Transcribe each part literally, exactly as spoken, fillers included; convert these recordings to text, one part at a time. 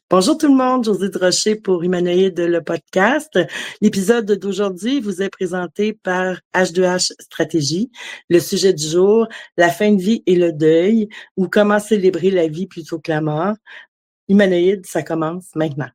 Bonjour tout le monde, Josée Drochet pour Humanoïde, le podcast. L'épisode d'aujourd'hui vous est présenté par H deux H Stratégie. Le sujet du jour, la fin de vie et le deuil, ou comment célébrer la vie plutôt que la mort. Humanoïde, ça commence maintenant.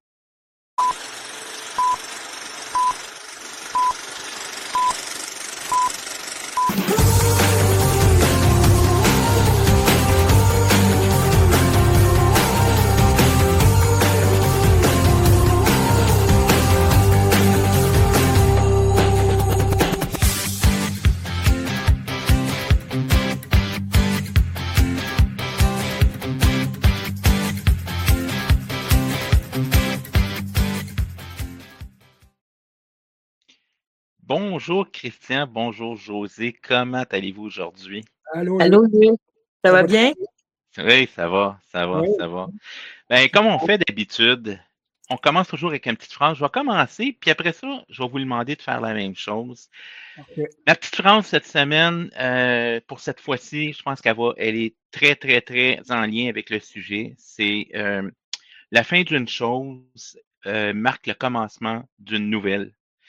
Bonjour Christian, bonjour Josée, comment allez-vous aujourd'hui? Allô, Allô, Louis. Ça, ça va bien? Oui, ça va, ça va, oui. ça va. Ben, comme on fait d'habitude, on commence toujours avec une petite phrase. Je vais commencer, puis après ça, je vais vous demander de faire la même chose. Okay. La petite phrase cette semaine, euh, pour cette fois-ci, je pense qu'elle va, elle est très, très, très en lien avec le sujet. C'est euh, la fin d'une chose euh, marque le commencement d'une nouvelle.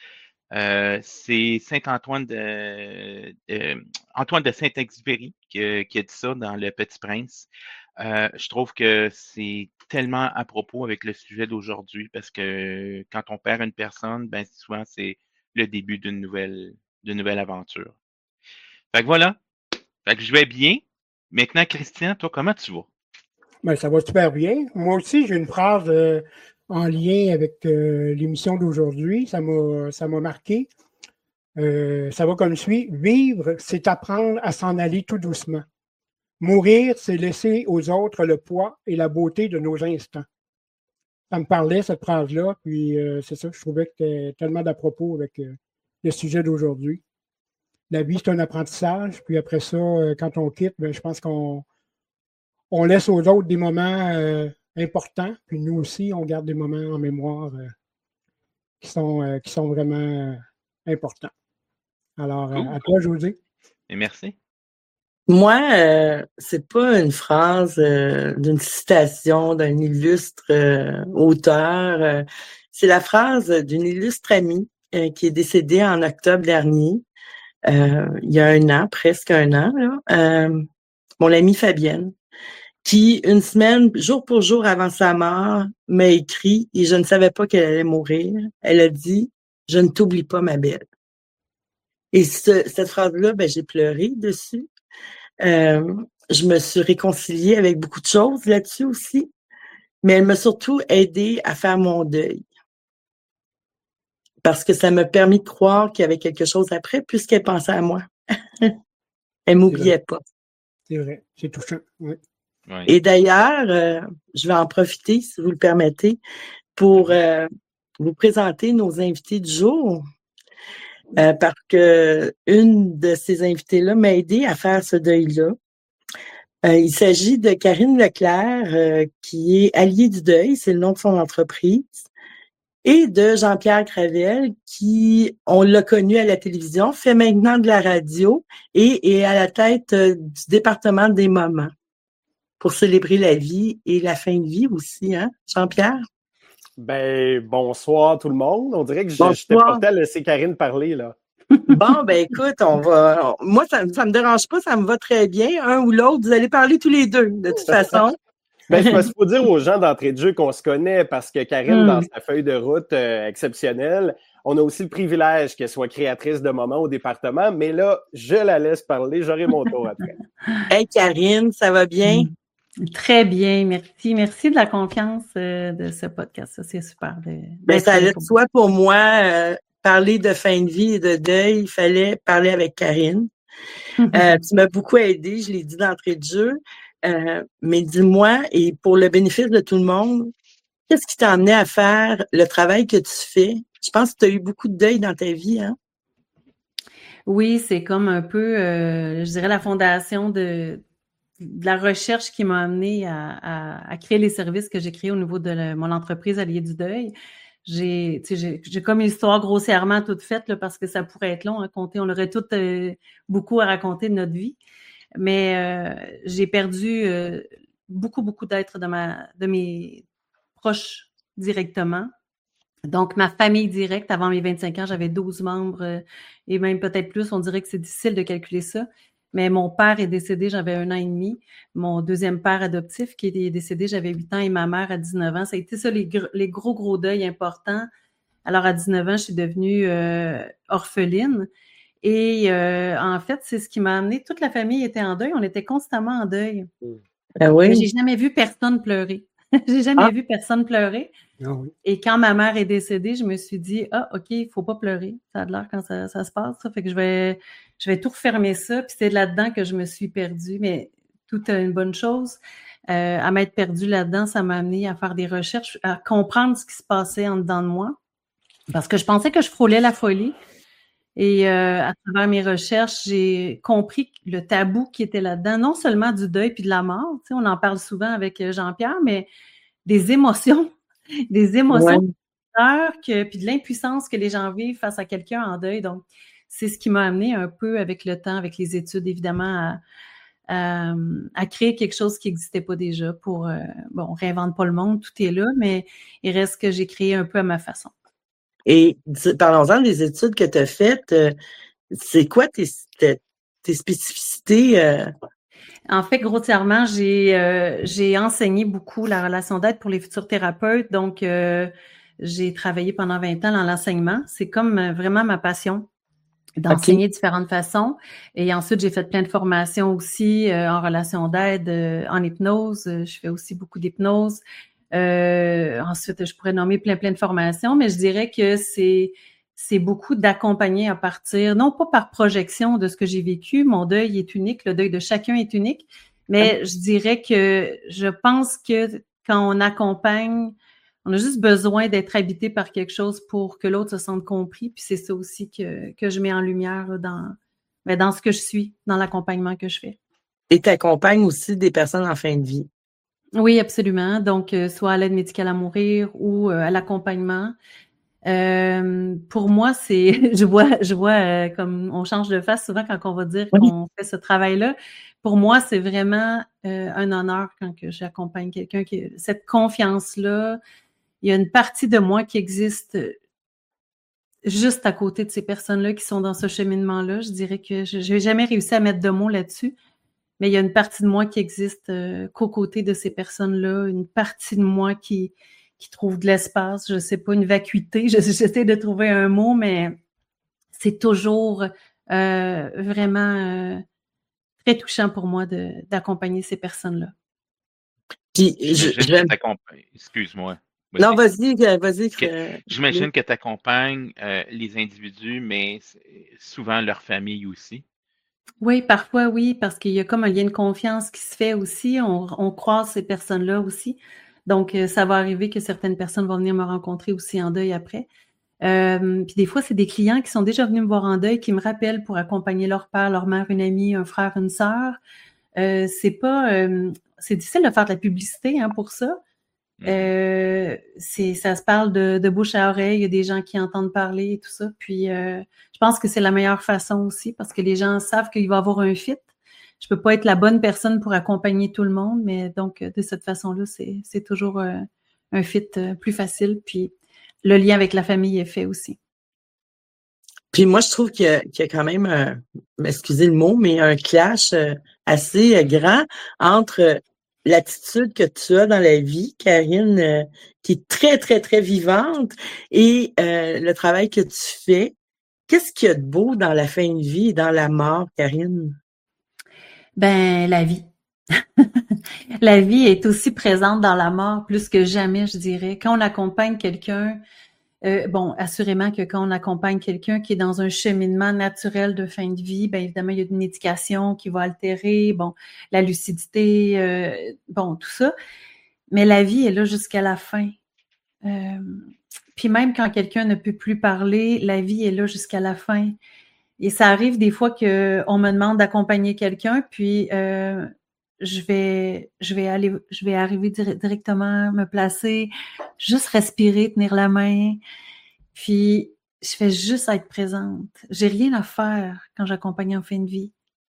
Euh, c'est Saint-Antoine de, euh, Antoine de Saint-Exupéry qui, qui a dit ça dans Le Petit Prince. Euh, je trouve que c'est tellement à propos avec le sujet d'aujourd'hui parce que quand on perd une personne, ben souvent c'est le début d'une nouvelle, d'une nouvelle aventure. Fait que voilà. Fait que je vais bien. Maintenant, Christian, toi, comment tu vas? Ben, ça va super bien. Moi aussi, j'ai une phrase euh, en lien avec euh, l'émission d'aujourd'hui. Ça m'a, ça m'a marqué. Euh, ça va comme suit. Vivre, c'est apprendre à s'en aller tout doucement. Mourir, c'est laisser aux autres le poids et la beauté de nos instants. Ça me parlait, cette phrase-là, puis euh, c'est ça, je trouvais que c'était tellement d'à propos avec euh, le sujet d'aujourd'hui. La vie, c'est un apprentissage, puis après ça, euh, quand on quitte, ben, je pense qu'on on laisse aux autres des moments euh, importants, puis nous aussi, on garde des moments en mémoire euh, qui, sont, euh, qui sont vraiment euh, importants. Alors, Cool. à toi, Josée. Et merci. Moi, euh, c'est pas une phrase euh, d'une citation d'un illustre euh, auteur. Euh, c'est la phrase d'une illustre amie euh, qui est décédée en octobre dernier, euh, il y a un an, presque un an, là. Euh, mon amie Fabienne, qui, une semaine, jour pour jour avant sa mort, m'a écrit, et je ne savais pas qu'elle allait mourir. Elle a dit « Je ne t'oublie pas, ma belle ». Et ce, cette phrase-là, ben, j'ai pleuré dessus. Euh, je me suis réconciliée avec beaucoup de choses là-dessus aussi, mais elle m'a surtout aidée à faire mon deuil. Parce que ça m'a permis de croire qu'il y avait quelque chose après, puisqu'elle pensait à moi. Elle m'oubliait pas. C'est vrai, c'est touchant, oui. Oui. Et d'ailleurs, euh, je vais en profiter, si vous le permettez, pour euh, vous présenter nos invités du jour. Euh, parce que une de ces invités-là m'a aidé à faire ce deuil-là. Euh, il s'agit de Karine Leclerc, euh, qui est alliée du deuil, c'est le nom de son entreprise, et de Jean-Pierre Cravel, qui, on l'a connu à la télévision, fait maintenant de la radio et est à la tête euh, du département des moments pour célébrer la vie et la fin de vie aussi, hein, Jean-Pierre? Ben, bonsoir tout le monde. On dirait que je, je t'ai porté à laisser Karine parler, là. Bon, ben écoute, on va. On, moi, ça ne me dérange pas, ça me va très bien. Un ou l'autre, vous allez parler tous les deux, de toute façon. Ben, il faut dire aux gens d'entrée de jeu qu'on se connaît parce que Karine, mm. dans sa feuille de route euh, exceptionnelle, on a aussi le privilège qu'elle soit créatrice de moments au département, mais là, je la laisse parler, j'aurai mon tour après. Hey Karine, ça va bien? Très bien, merci. Merci de la confiance euh, de ce podcast. Ça, c'est super. De, ben, ça allait de soi pour moi. Euh, parler de fin de vie et de deuil, il fallait parler avec Karine. euh, tu m'as beaucoup aidé, je l'ai dit d'entrée de jeu. Euh, mais dis-moi, et pour le bénéfice de tout le monde, qu'est-ce qui t'a amené à faire le travail que tu fais? Je pense que tu as eu beaucoup de deuil dans ta vie, hein? Oui, c'est comme un peu, euh, je dirais, la fondation de, de la recherche qui m'a amené à, à, à créer les services que j'ai créés au niveau de la, mon entreprise Alliée du deuil. J'ai, tu sais, j'ai, j'ai comme une histoire grossièrement toute faite là, parce que ça pourrait être long à compter. On aurait tout euh, beaucoup à raconter de notre vie. Mais euh, j'ai perdu euh, beaucoup, beaucoup d'êtres de, ma, de mes proches directement. Donc, ma famille directe, avant mes vingt-cinq ans, j'avais douze membres euh, et même peut-être plus. On dirait que c'est difficile de calculer ça. Mais mon père est décédé, j'avais un an et demi. Mon deuxième père adoptif qui est décédé, j'avais huit ans et ma mère à dix-neuf ans. Ça a été ça, les, gr- les gros, gros deuils importants. Alors, à dix-neuf ans, je suis devenue euh, orpheline. Et euh, en fait, c'est ce qui m'a amené. Toute la famille était en deuil. On était constamment en deuil. Ah oui? Mais j'ai jamais vu personne pleurer. j'ai jamais Ah. vu personne pleurer. Ah oui. Et quand ma mère est décédée, je me suis dit, ah, OK, il faut pas pleurer. Ça a de l'air quand ça, ça se passe. Ça fait que je vais, je vais tout refermer ça. Puis c'est là-dedans que je me suis perdue. Mais tout est une bonne chose. Euh, à m'être perdue là-dedans, ça m'a amené à faire des recherches, à comprendre ce qui se passait en dedans de moi. Parce que je pensais que je frôlais la folie. Et euh, à travers mes recherches, j'ai compris le tabou qui était là-dedans, non seulement du deuil puis de la mort, tu sais, on en parle souvent avec Jean-Pierre, mais des émotions, des émotions, Ouais. de peur que, puis de l'impuissance que les gens vivent face à quelqu'un en deuil. Donc, c'est ce qui m'a amené un peu avec le temps, avec les études, évidemment, à, à, à créer quelque chose qui n'existait pas déjà pour, euh, bon, on réinvente pas le monde, tout est là, mais il reste que j'ai créé un peu à ma façon. Et dis- parlons-en des études que tu as faites. euh, C'est quoi tes, tes, tes spécificités? euh? En fait, grossièrement, j'ai euh, j'ai enseigné beaucoup la relation d'aide pour les futurs thérapeutes. Donc, euh, j'ai travaillé pendant vingt ans dans l'enseignement. C'est comme euh, vraiment ma passion d'enseigner de différentes façons. Et ensuite, j'ai fait plein de formations aussi euh, en relation d'aide, euh, en hypnose. Euh, Je fais aussi beaucoup d'hypnose. Euh, ensuite, je pourrais nommer plein, plein de formations, mais je dirais que c'est c'est beaucoup d'accompagner à partir, non pas par projection de ce que j'ai vécu, mon deuil est unique, le deuil de chacun est unique, mais je dirais que je pense que quand on accompagne, on a juste besoin d'être habité par quelque chose pour que l'autre se sente compris, puis c'est ça aussi que, que je mets en lumière là, dans, ben, dans ce que je suis, dans l'accompagnement que je fais. Et tu accompagnes aussi des personnes en fin de vie. Oui, absolument. Donc, euh, soit à l'aide médicale à mourir ou euh, à l'accompagnement. Euh, pour moi, c'est, je vois, je vois euh, comme on change de face souvent quand on va dire Oui. qu'on fait ce travail-là. Pour moi, c'est vraiment euh, un honneur quand que j'accompagne quelqu'un qui cette confiance-là. Il y a une partie de moi qui existe juste à côté de ces personnes-là qui sont dans ce cheminement-là. Je dirais que je n'ai jamais réussi à mettre de mots là-dessus. Mais il y a une partie de moi qui existe euh, qu'aux côtés de ces personnes-là, une partie de moi qui, qui trouve de l'espace, je sais pas, une vacuité. J'essaie de trouver un mot, mais c'est toujours euh, vraiment euh, très touchant pour moi de, d'accompagner ces personnes-là. Puis, je, J'imagine je vais... que t'accompagnes. Excuse-moi. Non, vas-y, vas-y. Que, euh, j'imagine que tu accompagnes euh, les individus, mais souvent leur famille aussi. Oui, parfois oui, parce qu'il y a comme un lien de confiance qui se fait aussi. On, on croise ces personnes-là aussi. Donc, ça va arriver que certaines personnes vont venir me rencontrer aussi en deuil après. Euh, puis des fois, c'est des clients qui sont déjà venus me voir en deuil, qui me rappellent pour accompagner leur père, leur mère, une amie, un frère, une sœur. Euh, c'est pas, euh, c'est difficile de faire de la publicité hein, pour ça. Euh, c'est, ça se parle de, de bouche à oreille, il y a des gens qui entendent parler et tout ça. Puis, euh, je pense que c'est la meilleure façon aussi parce que les gens savent qu'il va y avoir un fit. Je peux pas être la bonne personne pour accompagner tout le monde, mais donc, de cette façon-là, c'est, c'est toujours euh, un fit euh, plus facile. Puis, le lien avec la famille est fait aussi. Puis moi, je trouve qu'il y a, qu'il y a quand même, un, excusez le mot, mais un clash euh, assez euh, grand entre euh, l'attitude que tu as dans la vie, Karine, euh, qui est très, très, très vivante, et euh, le travail que tu fais. Qu'est-ce qu'il y a de beau dans la fin de vie et dans la mort, Karine? Ben, la vie. La vie est aussi présente dans la mort plus que jamais, je dirais. Quand on accompagne quelqu'un, Euh, bon, assurément que quand on accompagne quelqu'un qui est dans un cheminement naturel de fin de vie, bien évidemment, il y a une médication qui va altérer, bon, la lucidité, euh, bon, tout ça. Mais la vie est là jusqu'à la fin. Euh, puis même quand quelqu'un ne peut plus parler, la vie est là jusqu'à la fin. Et ça arrive des fois qu'on me demande d'accompagner quelqu'un, puis euh, je vais, je vais aller, je vais arriver dir- directement, me placer, juste respirer, tenir la main, puis je fais juste être présente. J'ai rien à faire quand j'accompagne en fin de vie.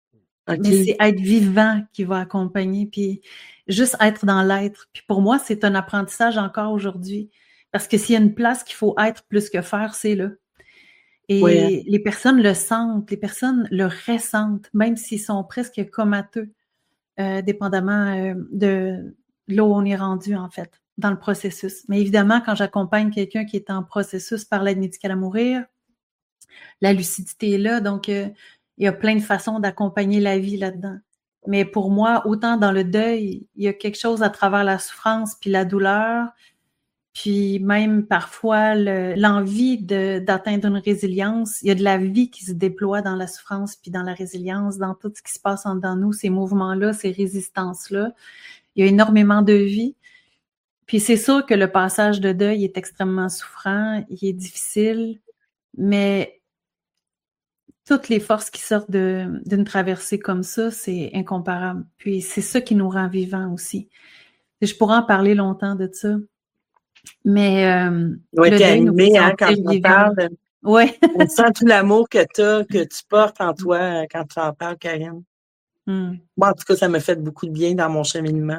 OK. Mais c'est être vivant qui va accompagner, puis juste être dans l'être. Puis pour moi, c'est un apprentissage encore aujourd'hui. Parce que s'il y a une place qu'il faut être plus que faire, c'est là. Et Ouais. les personnes le sentent, les personnes le ressentent, même s'ils sont presque comateux, euh, dépendamment euh, de là où on est rendu, en fait, dans le processus. Mais évidemment, quand j'accompagne quelqu'un qui est en processus par l'aide médicale à mourir, la lucidité est là, donc euh, il y a plein de façons d'accompagner la vie là-dedans. Mais pour moi, autant dans le deuil, il y a quelque chose à travers la souffrance puis la douleur, puis même parfois le, l'envie de, d'atteindre une résilience. Il y a de la vie qui se déploie dans la souffrance puis dans la résilience, dans tout ce qui se passe en dedans nous, ces mouvements-là, ces résistances-là. Il y a énormément de vie. Puis c'est sûr que le passage de deuil est extrêmement souffrant, il est difficile, mais toutes les forces qui sortent de, d'une traversée comme ça, c'est incomparable. Puis c'est ça qui nous rend vivants aussi. Et je pourrais en parler longtemps de ça. Mais euh, Ouais, le t'es deuil nous fait animé, hein, quand sentir tu en vivants. parles. Ouais. On sent tout l'amour que t'as, que tu portes en toi euh, quand tu en parles, Karine. Hmm. Moi, en tout cas, ça m'a fait beaucoup de bien dans mon cheminement.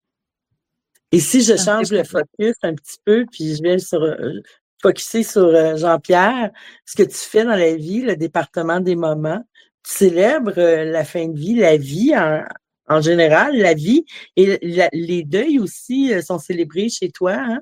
Et si je Ça me change fait le focus un petit peu, puis je vais sur euh, focuser sur euh, Jean-Pierre, ce que tu fais dans la vie, le département des moments, tu célèbres euh, la fin de vie, la vie en, en général, la vie, et la- les deuils aussi euh, sont célébrés chez toi, hein?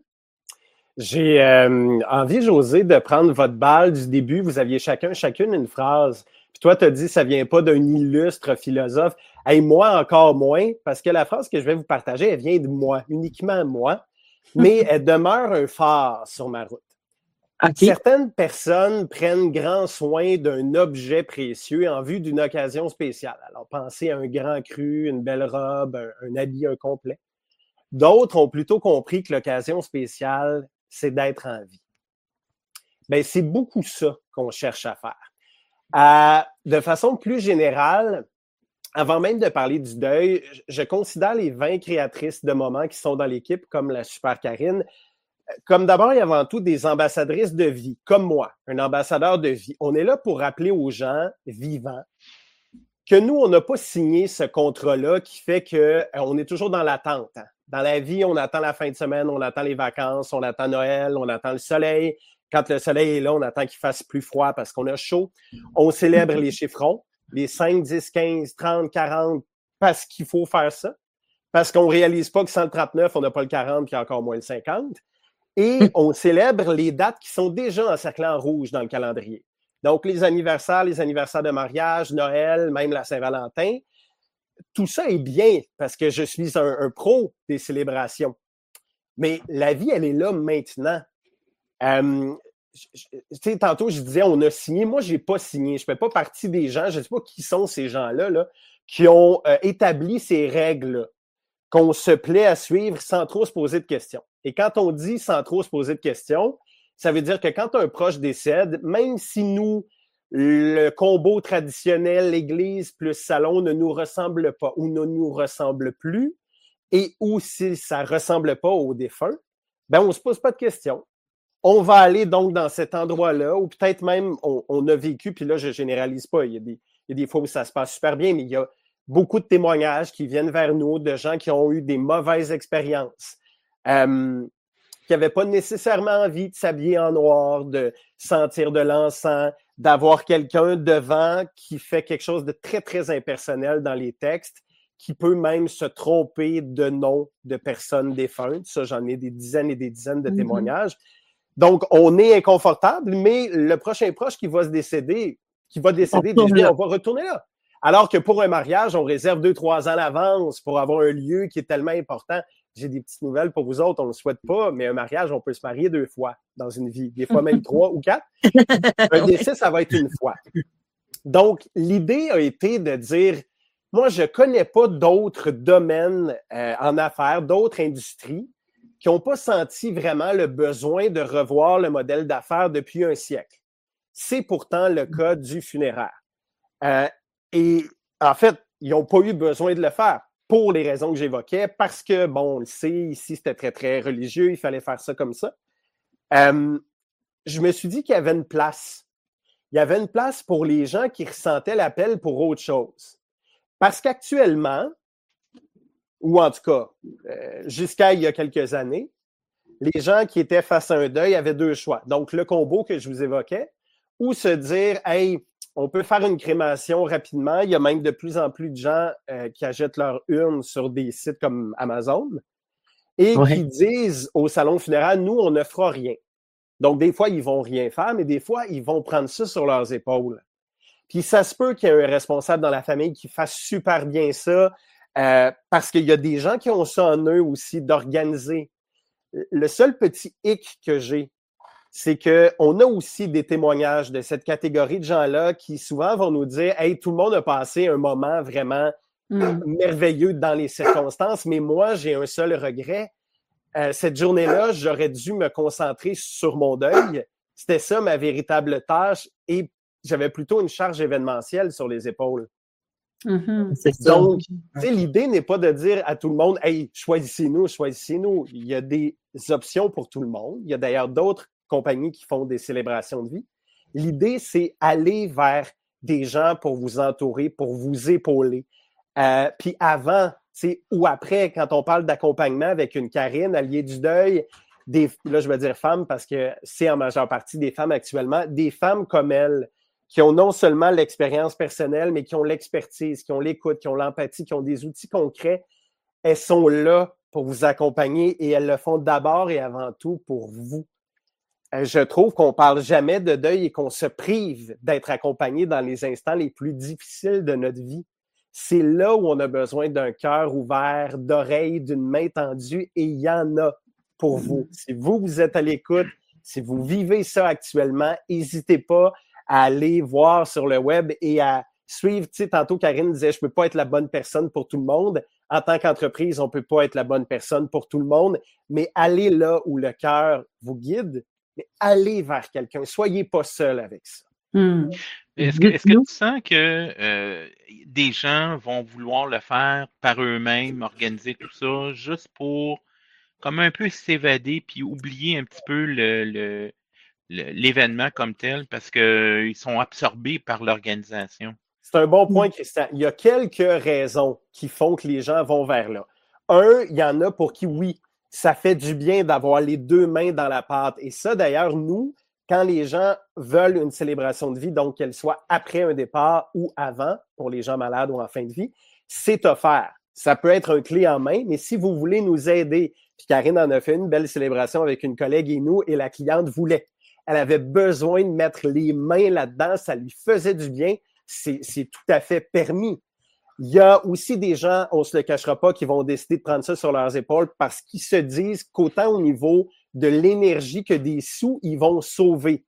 J'ai euh, envie, José, de prendre votre balle du début. Vous aviez chacun, chacune une phrase. Puis toi, tu as dit, ça vient pas d'un illustre philosophe. Et moi, encore moins, parce que la phrase que je vais vous partager, elle vient de moi, uniquement moi, mais elle demeure un phare sur ma route. OK. Certaines personnes prennent grand soin d'un objet précieux en vue d'une occasion spéciale. Alors, pensez à un grand cru, une belle robe, un, un habit, un complet. D'autres ont plutôt compris que l'occasion spéciale, c'est d'être en vie. Bien, c'est beaucoup ça qu'on cherche à faire. Euh, de façon plus générale, avant même de parler du deuil, je considère les vingt créatrices de moments qui sont dans l'équipe, comme la super Karine, comme d'abord et avant tout des ambassadrices de vie, comme moi, un ambassadeur de vie. On est là pour rappeler aux gens vivants que nous, on n'a pas signé ce contrat-là qui fait qu'on est toujours dans l'attente. Hein. Dans la vie, on attend la fin de semaine, on attend les vacances, on attend Noël, on attend le soleil. Quand le soleil est là, on attend qu'il fasse plus froid parce qu'on a chaud. On célèbre les chiffrons, les cinq, dix, quinze, trente, quarante, parce qu'il faut faire ça. Parce qu'on ne réalise pas que sans le trente-neuf, on n'a pas le quarante, puis encore moins le cinquante. Et on célèbre les dates qui sont déjà encerclées en rouge dans le calendrier. Donc, les anniversaires, les anniversaires de mariage, Noël, même la Saint-Valentin, tout ça est bien parce que je suis un, un pro des célébrations. Mais la vie, elle est là maintenant. Euh, tu sais, tantôt, je disais, on a signé. Moi, je n'ai pas signé. Je ne fais pas partie des gens, je ne sais pas qui sont ces gens-là, là, qui ont euh, établi ces règles qu'on se plaît à suivre sans trop se poser de questions. Et quand on dit sans trop se poser de questions, ça veut dire que quand un proche décède, même si nous, le combo traditionnel, église plus salon, ne nous ressemble pas ou ne nous ressemble plus, et ou si ça ne ressemble pas au défunt, ben on ne se pose pas de questions. On va aller donc dans cet endroit-là, ou peut-être même on, on a vécu, puis là, je ne généralise pas, il y a des, il y a des fois où ça se passe super bien, mais il y a beaucoup de témoignages qui viennent vers nous de gens qui ont eu des mauvaises expériences, euh, qui n'avaient pas nécessairement envie de s'habiller en noir, de sentir de l'encens, d'avoir quelqu'un devant qui fait quelque chose de très, très impersonnel dans les textes, qui peut même se tromper de nom de personnes défuntes. Ça, j'en ai des dizaines et des dizaines de mm-hmm. témoignages. Donc, on est inconfortable, mais le prochain proche qui va se décéder, qui va décéder, on, on va retourner là. Alors que pour un mariage, on réserve deux, trois ans à l'avance pour avoir un lieu qui est tellement important. J'ai des petites nouvelles pour vous autres, on ne le souhaite pas, mais un mariage, on peut se marier deux fois dans une vie, des fois même trois ou quatre. Un décès, ça va être une fois. Donc, l'idée a été de dire, moi, je ne connais pas d'autres domaines euh, en affaires, d'autres industries qui n'ont pas senti vraiment le besoin de revoir le modèle d'affaires depuis un siècle. C'est pourtant le cas du funéraire. Euh, Et en fait, ils n'ont pas eu besoin de le faire pour les raisons que j'évoquais, parce que, bon, on le sait, ici, c'était très, très religieux, il fallait faire ça comme ça. Euh, je me suis dit qu'il y avait une place. Il y avait une place pour les gens qui ressentaient l'appel pour autre chose. Parce qu'actuellement, ou en tout cas, euh, jusqu'à il y a quelques années, les gens qui étaient face à un deuil avaient deux choix. Donc, le combo que je vous évoquais, ou se dire, hey, on peut faire une crémation rapidement. Il y a même de plus en plus de gens euh, qui achètent leur urne sur des sites comme Amazon et Ouais. qui disent au salon funéraire, nous, on ne fera rien. Donc, des fois, ils vont rien faire, mais des fois, ils vont prendre ça sur leurs épaules. Puis, ça se peut qu'il y ait un responsable dans la famille qui fasse super bien ça euh, parce qu'il y a des gens qui ont ça en eux aussi d'organiser. Le seul petit hic que j'ai, c'est qu'on a aussi des témoignages de cette catégorie de gens-là qui souvent vont nous dire « Hey, tout le monde a passé un moment vraiment mm. merveilleux dans les circonstances, mais moi, j'ai un seul regret. Euh, cette journée-là, j'aurais dû me concentrer sur mon deuil. C'était ça ma véritable tâche et j'avais plutôt une charge événementielle sur les épaules. Mm-hmm. » Donc, l'idée n'est pas de dire à tout le monde « Hey, choisissez-nous, choisissez-nous. » Il y a des options pour tout le monde. Il y a d'ailleurs d'autres compagnies qui font des célébrations de vie. L'idée, c'est aller vers des gens pour vous entourer, pour vous épauler. Euh, puis avant, ou après, quand on parle d'accompagnement avec une Karine, alliée du deuil, des, là, je vais dire femmes parce que c'est en majeure partie des femmes actuellement, des femmes comme elle, qui ont non seulement l'expérience personnelle, mais qui ont l'expertise, qui ont l'écoute, qui ont l'empathie, qui ont des outils concrets, elles sont là pour vous accompagner et elles le font d'abord et avant tout pour vous. Je trouve qu'on ne parle jamais de deuil et qu'on se prive d'être accompagné dans les instants les plus difficiles de notre vie. C'est là où on a besoin d'un cœur ouvert, d'oreilles, d'une main tendue, et il y en a pour vous. Si vous, vous êtes à l'écoute, si vous vivez ça actuellement, n'hésitez pas à aller voir sur le web et à suivre. Tu sais, tantôt, Karine disait, je ne peux pas être la bonne personne pour tout le monde. En tant qu'entreprise, on ne peut pas être la bonne personne pour tout le monde, mais allez là où le cœur vous guide. Mais allez vers quelqu'un. Soyez pas seul avec ça. Mm. Est-ce que, est-ce que tu sens que euh, des gens vont vouloir le faire par eux-mêmes, organiser tout ça, juste pour comme un peu s'évader puis oublier un petit peu le, le, le, l'événement comme tel parce qu'ils sont absorbés par l'organisation? C'est un bon point, Christian. Il y a quelques raisons qui font que les gens vont vers là. Un, il y en a pour qui, oui, ça fait du bien d'avoir les deux mains dans la pâte. Et ça, d'ailleurs, nous, quand les gens veulent une célébration de vie, donc qu'elle soit après un départ ou avant, pour les gens malades ou en fin de vie, c'est offert. Ça peut être un clé en main, mais si vous voulez nous aider, puis Karine en a fait une belle célébration avec une collègue et nous, et la cliente voulait. Elle avait besoin de mettre les mains là-dedans, ça lui faisait du bien, c'est, c'est tout à fait permis. Il y a aussi des gens, on ne se le cachera pas, qui vont décider de prendre ça sur leurs épaules parce qu'ils se disent qu'autant au niveau de l'énergie que des sous, ils vont sauver.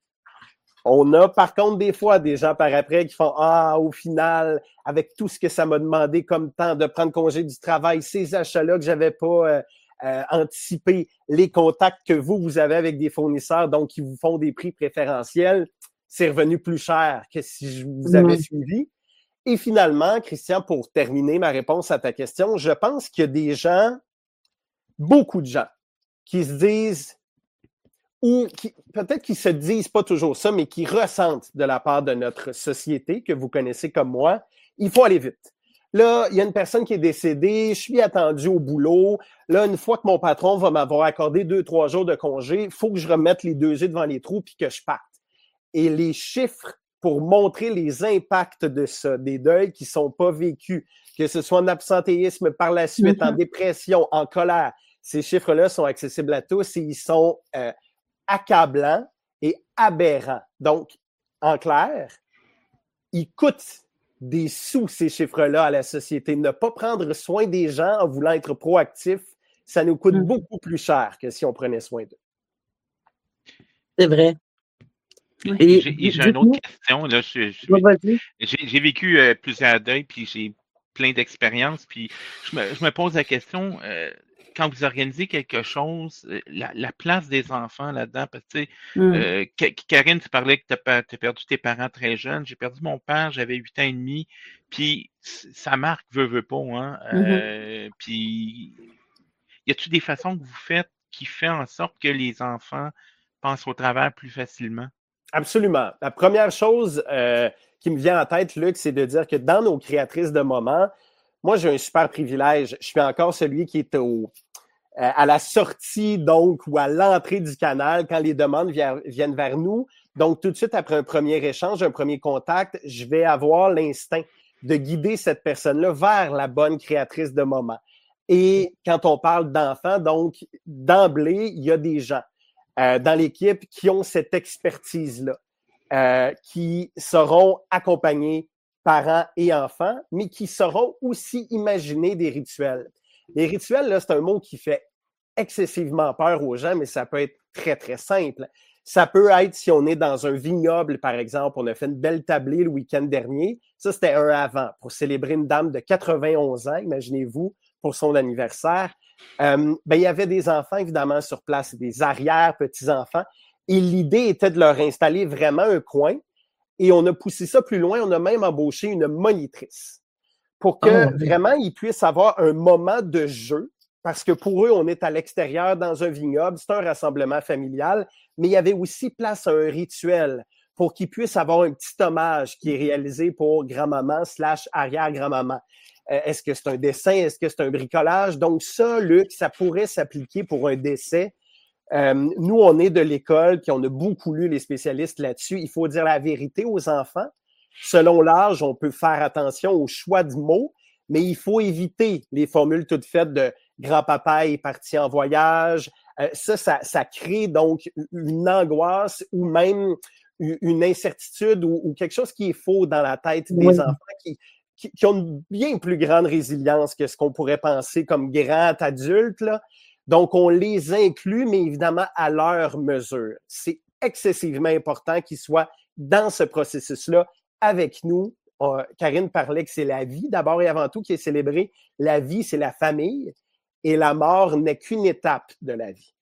On a par contre des fois des gens par après qui font « Ah, au final, avec tout ce que ça m'a demandé comme temps de prendre congé du travail, ces achats-là que j'avais pas euh, euh, anticipés, les contacts que vous, vous avez avec des fournisseurs, donc qui vous font des prix préférentiels, c'est revenu plus cher que si je vous avais mmh. suivi. » Et finalement, Christian, pour terminer ma réponse à ta question, je pense qu'il y a des gens, beaucoup de gens, qui se disent, ou qui, peut-être qu'ils se disent pas toujours ça, mais qui ressentent de la part de notre société, que vous connaissez comme moi, il faut aller vite. Là, il y a une personne qui est décédée, je suis attendu au boulot. Là, une fois que mon patron va m'avoir accordé deux, trois jours de congé, il faut que je remette les deux yeux devant les trous puis que je parte. Et les chiffres pour montrer les impacts de ça, des deuils qui ne sont pas vécus, que ce soit en absentéisme par la suite, mm-hmm. en dépression, en colère. Ces chiffres-là sont accessibles à tous et ils sont euh, accablants et aberrants. Donc, en clair, ils coûtent des sous, ces chiffres-là, à la société. Ne pas prendre soin des gens en voulant être proactif, ça nous coûte mm-hmm. beaucoup plus cher que si on prenait soin d'eux. C'est vrai. Et, j'ai, et j'ai une autre question. Là, je, je, j'ai, j'ai vécu euh, plusieurs deuils, puis j'ai plein d'expériences. Puis je me, je me pose la question, euh, quand vous organisez quelque chose, la, la place des enfants là-dedans, parce que, tu sais, mm. euh, Karine, tu parlais que tu as perdu tes parents très jeunes. J'ai perdu mon père, j'avais huit ans et demi. Puis ça marque, veut, veut pas. Hein? Mm-hmm. Euh, puis y a-t-il des façons que vous faites qui fait en sorte que les enfants passent au travers plus facilement? Absolument. La première chose euh, qui me vient en tête, Luc, c'est de dire que dans nos créatrices de moments, moi, j'ai un super privilège. Je suis encore celui qui est au, euh, à la sortie, donc, ou à l'entrée du canal quand les demandes vi- viennent vers nous. Donc, tout de suite après un premier échange, un premier contact, je vais avoir l'instinct de guider cette personne-là vers la bonne créatrice de moments. Et quand on parle d'enfants, donc, d'emblée, il y a des gens euh, dans l'équipe qui ont cette expertise-là, euh, qui seront accompagnés parents et enfants, mais qui sauront aussi imaginer des rituels. Les rituels, là, c'est un mot qui fait excessivement peur aux gens, mais ça peut être très, très simple. Ça peut être si on est dans un vignoble, par exemple, on a fait une belle tablée le week-end dernier. Ça, c'était un avant pour célébrer une dame de quatre-vingt-onze ans, imaginez-vous, pour son anniversaire. Euh, ben, il y avait des enfants, évidemment, sur place, des arrière-petits-enfants. Et l'idée était de leur installer vraiment un coin. Et on a poussé ça plus loin. On a même embauché une monitrice pour que oh, vraiment ils puissent avoir un moment de jeu. Parce que pour eux, on est à l'extérieur dans un vignoble. C'est un rassemblement familial. Mais il y avait aussi place à un rituel pour qu'ils puissent avoir un petit hommage qui est réalisé pour grand-maman slash arrière-grand-maman. Euh, est-ce que c'est un dessin? Est-ce que c'est un bricolage? Donc ça, Luc, ça pourrait s'appliquer pour un décès. Euh, nous, on est de l'école, puis on a beaucoup lu les spécialistes là-dessus. Il faut dire la vérité aux enfants. Selon l'âge, on peut faire attention au choix du mot, mais il faut éviter les formules toutes faites de « grand-papa est parti en voyage ». Euh, ça, ça, ça crée donc une angoisse ou même une incertitude ou, ou quelque chose qui est faux dans la tête des oui. enfants qui, qui, qui ont une bien plus grande résilience que ce qu'on pourrait penser comme grands adultes, là. Donc, on les inclut, mais évidemment à leur mesure. C'est excessivement important qu'ils soient dans ce processus-là avec nous. Euh, Karine parlait que c'est la vie, d'abord et avant tout, qui est célébrée. La vie, c'est la famille et la mort n'est qu'une étape de la vie.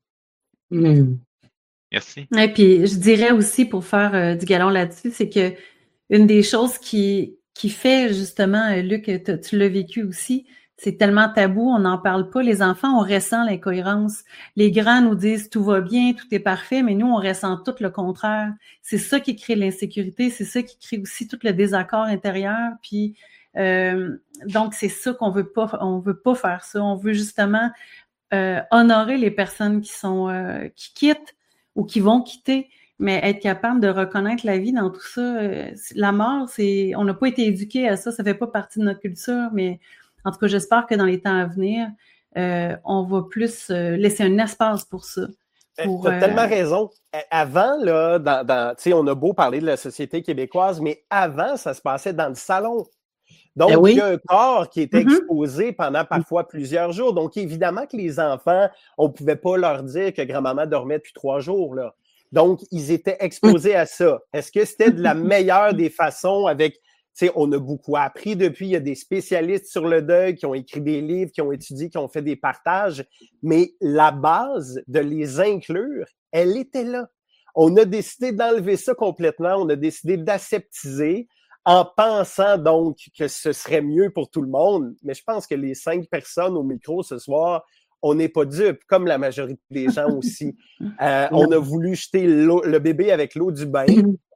Mmh. Merci. Et puis, je dirais aussi, pour faire euh, du galon là-dessus, c'est que une des choses qui, qui fait justement, Luc, tu l'as vécu aussi, c'est tellement tabou, on n'en parle pas. Les enfants, on ressent l'incohérence. Les grands nous disent tout va bien, tout est parfait, mais nous, on ressent tout le contraire. C'est ça qui crée l'insécurité, c'est ça qui crée aussi tout le désaccord intérieur. Puis euh, donc, c'est ça qu'on veut pas, on veut pas faire ça. On veut justement euh, honorer les personnes qui sont euh, qui quittent ou qui vont quitter, mais être capable de reconnaître la vie dans tout ça. Euh, la mort, c'est, on n'a pas été éduqués à ça, ça fait pas partie de notre culture, mais en tout cas, j'espère que dans les temps à venir, euh, on va plus euh, laisser un espace pour ça. Pour, tu as euh... tellement raison. Avant, là, dans, dans, on a beau parler de la société québécoise, mais avant, ça se passait dans le salon. Donc, eh oui. il y a un corps qui était mm-hmm. exposé pendant parfois plusieurs jours. Donc, évidemment que les enfants, on ne pouvait pas leur dire que grand-maman dormait depuis trois jours, là. Donc, ils étaient exposés à ça. Est-ce que c'était de la meilleure des façons avec... Tu sais, on a beaucoup appris depuis. Il y a des spécialistes sur le deuil qui ont écrit des livres, qui ont étudié, qui ont fait des partages. Mais la base de les inclure, elle était là. On a décidé d'enlever ça complètement. On a décidé d'aseptiser en pensant donc que ce serait mieux pour tout le monde. Mais je pense que les cinq personnes au micro ce soir, on n'est pas dupes, comme la majorité des gens aussi. Euh, on a voulu jeter le bébé avec l'eau du bain.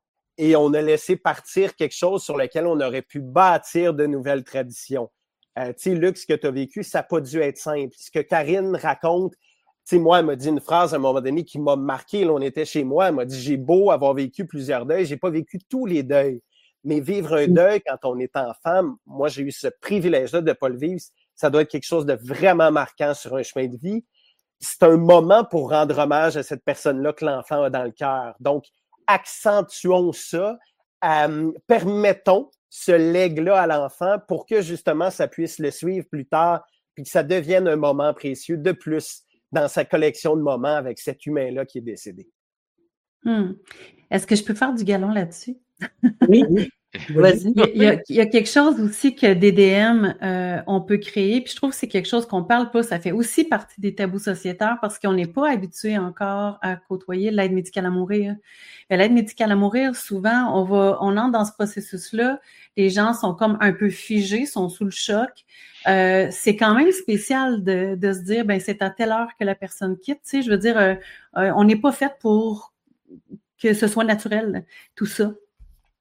Et on a laissé partir quelque chose sur lequel on aurait pu bâtir de nouvelles traditions. Euh, tu sais, Luc, ce que tu as vécu, ça n'a pas dû être simple. Ce que Karine raconte, tu sais, moi, elle m'a dit une phrase à un moment donné qui m'a marqué. Là, on était chez moi, elle m'a dit « J'ai beau avoir vécu plusieurs deuils, j'ai pas vécu tous les deuils. Mais vivre un deuil quand on est enfant, moi, j'ai eu ce privilège-là de ne pas le vivre. Ça doit être quelque chose de vraiment marquant sur un chemin de vie. C'est un moment pour rendre hommage à cette personne-là que l'enfant a dans le cœur. Donc, accentuons ça, euh, permettons ce legs-là à l'enfant pour que justement ça puisse le suivre plus tard puis que ça devienne un moment précieux de plus dans sa collection de moments avec cet humain-là qui est décédé. Hmm. Est-ce que je peux faire du galon là-dessus? Oui. Vas-y. Il y, a, il y a quelque chose aussi que D D M, euh, on peut créer, puis je trouve que c'est quelque chose qu'on parle pas, ça fait aussi partie des tabous sociétaires parce qu'on n'est pas habitué encore à côtoyer l'aide médicale à mourir. Mais l'aide médicale à mourir, souvent, on va, on entre dans ce processus-là, les gens sont comme un peu figés, sont sous le choc. Euh, c'est quand même spécial de, de se dire, ben c'est à telle heure que la personne quitte, tu sais, je veux dire, euh, euh, on n'est pas fait pour que ce soit naturel, tout ça.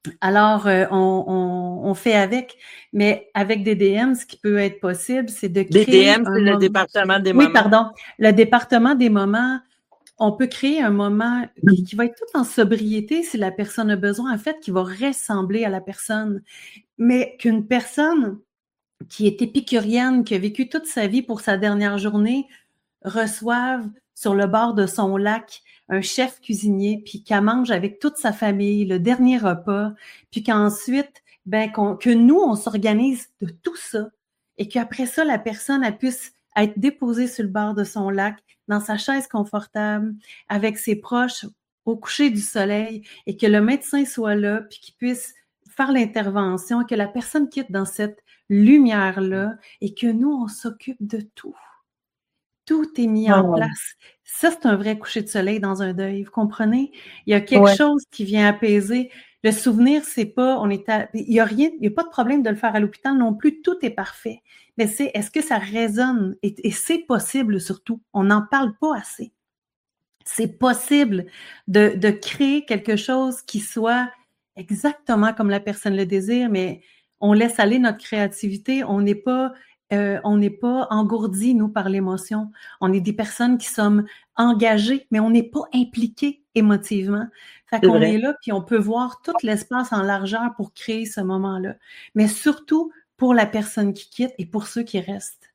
Alors, euh, on, on, on fait avec, mais avec D D M, ce qui peut être possible, c'est de créer... D D M, un c'est le moment... département des oui, moments. pardon. Le département des moments, on peut créer un moment qui, qui va être tout en sobriété si la personne a besoin, en fait, qui va ressembler à la personne. Mais qu'une personne qui est épicurienne, qui a vécu toute sa vie pour sa dernière journée, reçoive sur le bord de son lac un chef cuisinier, puis qu'elle mange avec toute sa famille le dernier repas, puis qu'ensuite, ben, qu'on, que nous, on s'organise de tout ça, et qu'après ça, la personne, elle puisse être déposée sur le bord de son lac, dans sa chaise confortable, avec ses proches au coucher du soleil, et que le médecin soit là, puis qu'il puisse faire l'intervention, que la personne quitte dans cette lumière-là, et que nous, on s'occupe de tout. Tout est mis en Ouais. place. Ça, c'est un vrai coucher de soleil dans un deuil. Vous comprenez? Il y a quelque Ouais. chose qui vient apaiser. Le souvenir, c'est pas, on est à, il y a rien, il y a pas de problème de le faire à l'hôpital non plus. Tout est parfait. Mais c'est, est-ce que ça résonne? Et, et c'est possible surtout. On n'en parle pas assez. C'est possible de, de créer quelque chose qui soit exactement comme la personne le désire, mais on laisse aller notre créativité. On n'est pas, Euh, on n'est pas engourdi, nous, par l'émotion. On est des personnes qui sommes engagées, mais on n'est pas impliqués émotivement. Fait C'est qu'on vrai. est là, puis on peut voir tout l'espace en largeur pour créer ce moment-là. Mais surtout pour la personne qui quitte et pour ceux qui restent.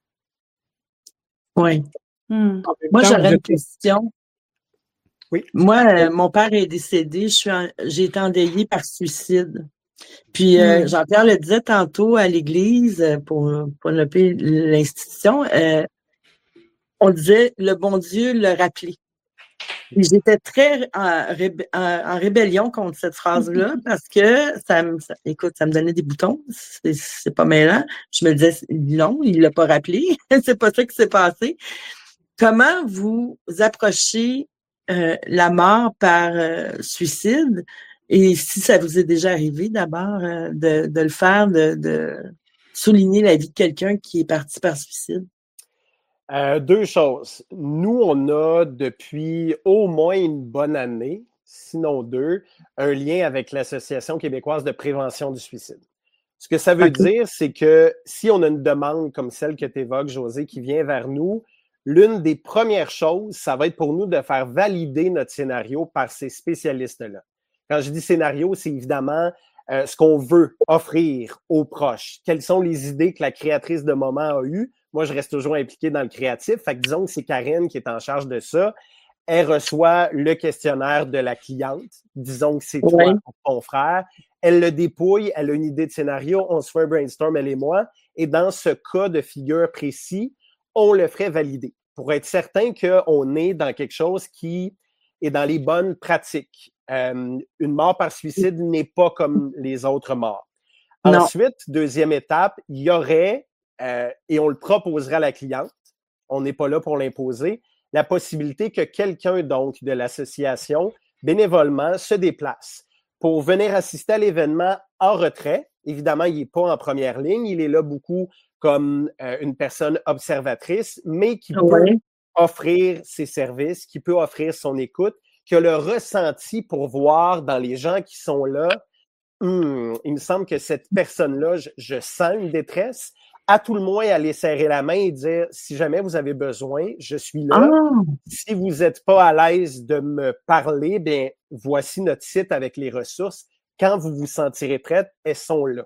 Oui. Hmm. En même Moi, temps, j'aurais vous une êtes- question. Oui. Moi, euh, mon père est décédé. Je suis en- j'ai été endeuillée par suicide. Puis, euh, Mm. Jean-Pierre le disait tantôt à l'église, euh, pour, pour développer l'institution, euh, on disait le bon Dieu l'a rappelé. Puis j'étais très en, rébé- en- en rébellion contre cette phrase-là parce que ça me, ça- écoute, ça me donnait des boutons. C'est, c'est pas mêlant. Je me disais, non, il l'a pas rappelé. C'est pas ça qui s'est passé. Comment vous approchez euh, la mort par euh, suicide? Et si ça vous est déjà arrivé d'abord euh, de, de le faire, de, de souligner la vie de quelqu'un qui est parti par suicide? Euh, deux choses. Nous, on a depuis au moins une bonne année, sinon deux, un lien avec l'Association québécoise de prévention du suicide. Ce que ça veut Ok. dire, c'est que si on a une demande comme celle que tu évoques, José, qui vient vers nous, l'une des premières choses, ça va être pour nous de faire valider notre scénario par ces spécialistes-là. Quand je dis scénario, c'est évidemment euh, ce qu'on veut offrir aux proches. Quelles sont les idées que la créatrice de moment a eues? Moi, je reste toujours impliqué dans le créatif. Fait que disons que c'est Karine qui est en charge de ça. Elle reçoit le questionnaire de la cliente. Disons que c'est toi, Oui. ton frère. Elle le dépouille, elle a une idée de scénario, on se fait un brainstorm, elle et moi. Et dans ce cas de figure précis, on le ferait valider pour être certain qu'on est dans quelque chose qui est dans les bonnes pratiques. Euh, une mort par suicide n'est pas comme les autres morts. Non. Ensuite, deuxième étape, il y aurait, euh, et on le proposerait à la cliente, on n'est pas là pour l'imposer, la possibilité que quelqu'un donc de l'association bénévolement se déplace pour venir assister à l'événement en retrait. Évidemment, il n'est pas en première ligne, il est là beaucoup comme euh, une personne observatrice, mais qui peut Oui. offrir ses services, qui peut offrir son écoute, qui a le ressenti pour voir dans les gens qui sont là, hum, il me semble que cette personne-là, je, je sens une détresse, à tout le moins aller serrer la main et dire, si jamais vous avez besoin, je suis là. Ah, Si vous n'êtes pas à l'aise de me parler, bien, voici notre site avec les ressources. Quand vous vous sentirez prête, elles sont là.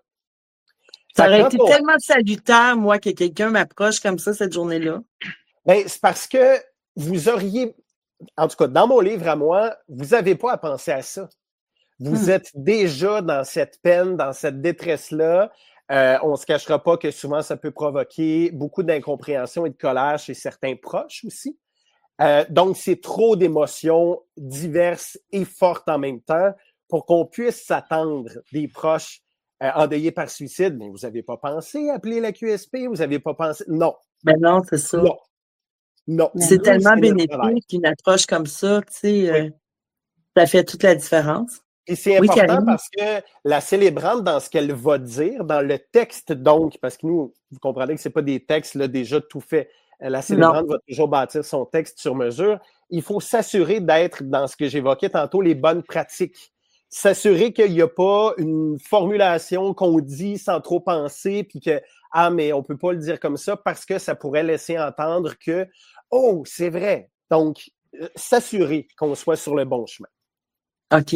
ça Fait que aurait quand été on- tellement salutaire, moi, que quelqu'un m'approche comme ça cette journée-là. Ben, c'est parce que vous auriez, en tout cas, dans mon livre à moi, vous n'avez pas à penser à ça. Vous Hmm. êtes déjà dans cette peine, dans cette détresse-là. Euh, on ne se cachera pas que souvent, ça peut provoquer beaucoup d'incompréhension et de colère chez certains proches aussi. Euh, donc, c'est trop d'émotions diverses et fortes en même temps pour qu'on puisse s'attendre des proches euh, endeuillés par suicide. Mais vous n'avez pas pensé à appeler la Q S P? Vous n'avez pas pensé? Non, Ben non, c'est ça. non, non. C'est Nous, tellement c'est notre travail. bénéfique, une approche comme ça, tu sais, euh, Oui. ça fait toute la différence. Et c'est Oui, important Karine. parce que la célébrante, dans ce qu'elle va dire, dans le texte donc, parce que nous, vous comprenez que ce n'est pas des textes là, déjà tout faits. La célébrante va toujours bâtir son texte sur mesure. Il faut s'assurer d'être dans ce que j'évoquais tantôt, les bonnes pratiques. s'assurer qu'il n'y a pas une formulation qu'on dit sans trop penser, puis que, ah, mais on ne peut pas le dire comme ça parce que ça pourrait laisser entendre que, oh, c'est vrai. Donc, euh, s'assurer qu'on soit sur le bon chemin. OK.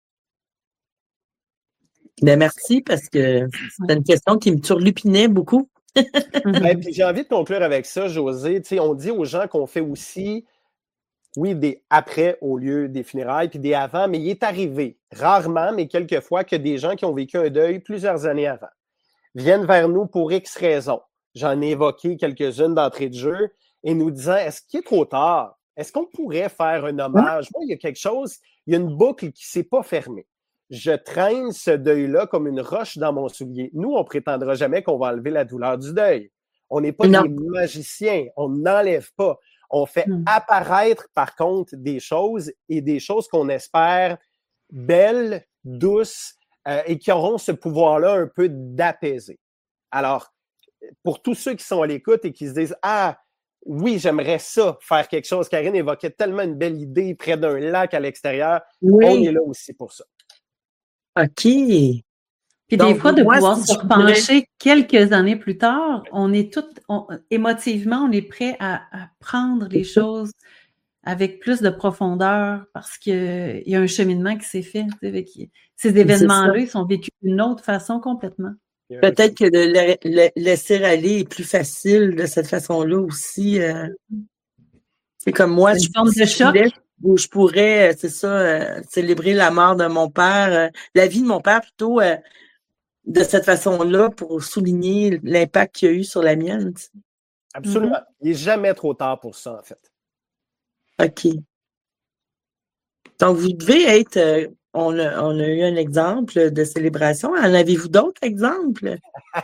Ben merci, parce que c'est une question qui me turlupinait beaucoup. Ben, puis j'ai envie de conclure avec ça, Josée. Tu sais, on dit aux gens qu'on fait aussi, oui, des après au lieu des funérailles, puis des avant, mais il est arrivé, rarement, mais quelquefois, que des gens qui ont vécu un deuil plusieurs années avant viennent vers nous pour X raisons. J'en ai évoqué quelques-unes d'entrée de jeu, et nous disant, est-ce qu'il est trop tard? Est-ce qu'on pourrait faire un hommage? Moi, il y a quelque chose, il y a une boucle qui ne s'est pas fermée. Je traîne ce deuil-là comme une roche dans mon soulier. Nous, on ne prétendra jamais qu'on va enlever la douleur du deuil. On n'est pas Non. des magiciens. On n'enlève pas. On fait Mm. apparaître, par contre, des choses et des choses qu'on espère belles, douces euh, et qui auront ce pouvoir-là un peu d'apaiser. Alors, pour tous ceux qui sont à l'écoute et qui se disent « Ah, oui, j'aimerais ça, faire quelque chose. » Karine évoquait tellement une belle idée près d'un lac à l'extérieur. Oui. On est là aussi pour ça. OK. Puis Donc, des fois, de moi, pouvoir si se je pourrais- repencher quelques années plus tard, on est tout, on- émotivement, on est prêt à, à prendre les choses avec plus de profondeur parce qu'il y a un cheminement qui s'est fait. Tu sais, avec- ces événements-là, ils sont vécus d'une autre façon complètement. Peut-être que de le, le- laisser aller est plus facile de cette façon-là aussi. euh. C'est comme moi, Une je, forme de si je choc. voulais, où je pourrais, euh, c'est ça, euh, célébrer la mort de mon père, euh, la vie de mon père plutôt, euh, de cette façon-là pour souligner l'impact qu'il y a eu sur la mienne. tu sais. Absolument. Il n'est jamais trop tard pour ça, en fait. OK. Donc, vous devez être, euh, on a, on a eu un exemple de célébration. En avez-vous d'autres exemples?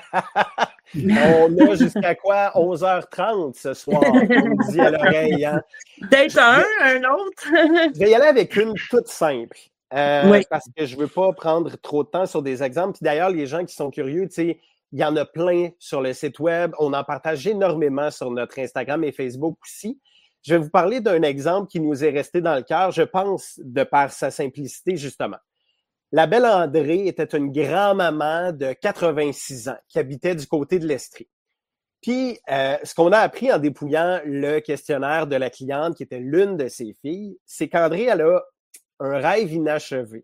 On a jusqu'à quoi? onze heures trente ce soir, on me dit à l'oreille. Hein? Peut-être un, un autre. Je vais y aller avec une toute simple. Euh, Oui. Parce que je ne veux pas prendre trop de temps sur des exemples. Puis d'ailleurs, les gens qui sont curieux, tu sais, il y en a plein sur le site web. On en partage énormément sur notre Instagram et Facebook aussi. Je vais vous parler d'un exemple qui nous est resté dans le cœur, je pense, de par sa simplicité, justement. La belle Andrée était une grand-maman de quatre-vingt-six ans qui habitait du côté de l'Estrie. Puis, euh, ce qu'on a appris en dépouillant le questionnaire de la cliente, qui était l'une de ses filles, c'est qu'Andrée, elle a un rêve inachevé.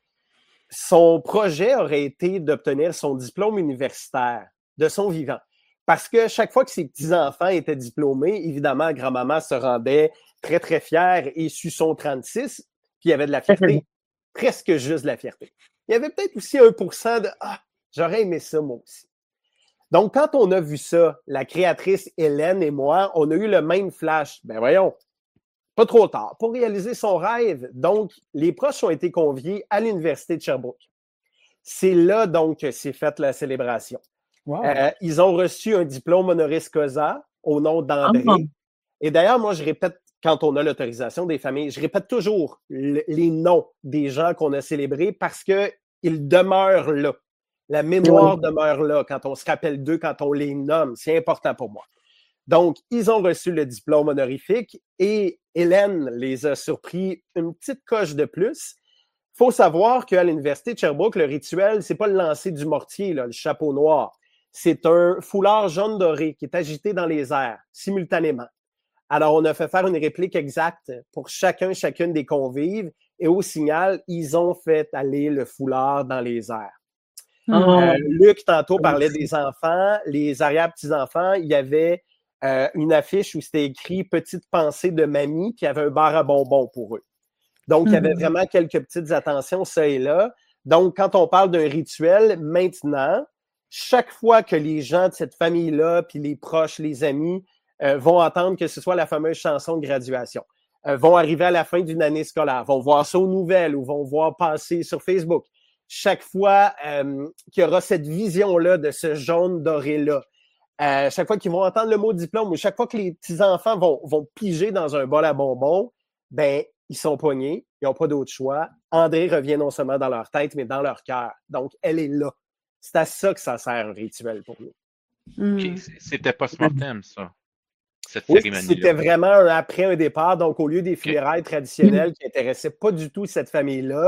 Son projet aurait été d'obtenir son diplôme universitaire de son vivant. Parce que chaque fois que ses petits-enfants étaient diplômés, évidemment, grand-maman se rendait très, très fière et sur son trente-six, puis il y avait de la fierté. Presque juste de la fierté. Il y avait peut-être aussi un pour cent de « Ah, j'aurais aimé ça, moi aussi. » Donc, quand on a vu ça, la créatrice Hélène et moi, on a eu le même flash. Ben voyons, pas trop tard pour réaliser son rêve. Donc, les proches ont été conviés à l'Université de Sherbrooke. C'est là, donc, que s'est faite la célébration. Wow. Euh, ils ont reçu un diplôme honoris causa au nom d'André. Ah. Et d'ailleurs, moi, je répète, quand on a l'autorisation des familles, je répète toujours le, les noms des gens qu'on a célébrés parce qu'ils demeurent là. La mémoire oui. demeure là quand on se rappelle d'eux, quand on les nomme. C'est important pour moi. Donc, ils ont reçu le diplôme honorifique et Hélène les a surpris une petite coche de plus. Il faut savoir qu'à l'Université de Sherbrooke, le rituel, c'est pas le lancer du mortier, là, le chapeau noir. C'est un foulard jaune doré qui est agité dans les airs simultanément. Alors, on a fait faire une réplique exacte pour chacun, chacune des convives et au signal, ils ont fait aller le foulard dans les airs. Oh. Euh, Luc, tantôt, parlait des enfants, les arrière-petits-enfants. Il y avait euh, une affiche où c'était écrit « Petite pensée de mamie », puis il y avait un bar à bonbons pour eux. Donc, il y avait vraiment quelques petites attentions, ça et là. Donc, quand on parle d'un rituel, maintenant, chaque fois que les gens de cette famille-là, puis les proches, les amis, euh, vont entendre que ce soit la fameuse chanson de graduation, euh, vont arriver à la fin d'une année scolaire, vont voir ça aux nouvelles ou vont voir passer sur Facebook, chaque fois euh, qu'il y aura cette vision-là de ce jaune doré-là, euh, chaque fois qu'ils vont entendre le mot diplôme ou chaque fois que les petits-enfants vont, vont piger dans un bol à bonbons, ben ils sont poignés, ils n'ont pas d'autre choix. André revient non seulement dans leur tête, mais dans leur cœur. Donc, elle est là. C'est à ça que ça sert un rituel pour nous. Okay. C'était post-mortem, ça, cette oui, cérémonie-là. C'était vraiment un après un départ. Donc, au lieu des funérailles traditionnelles qui n'intéressaient pas du tout cette famille-là,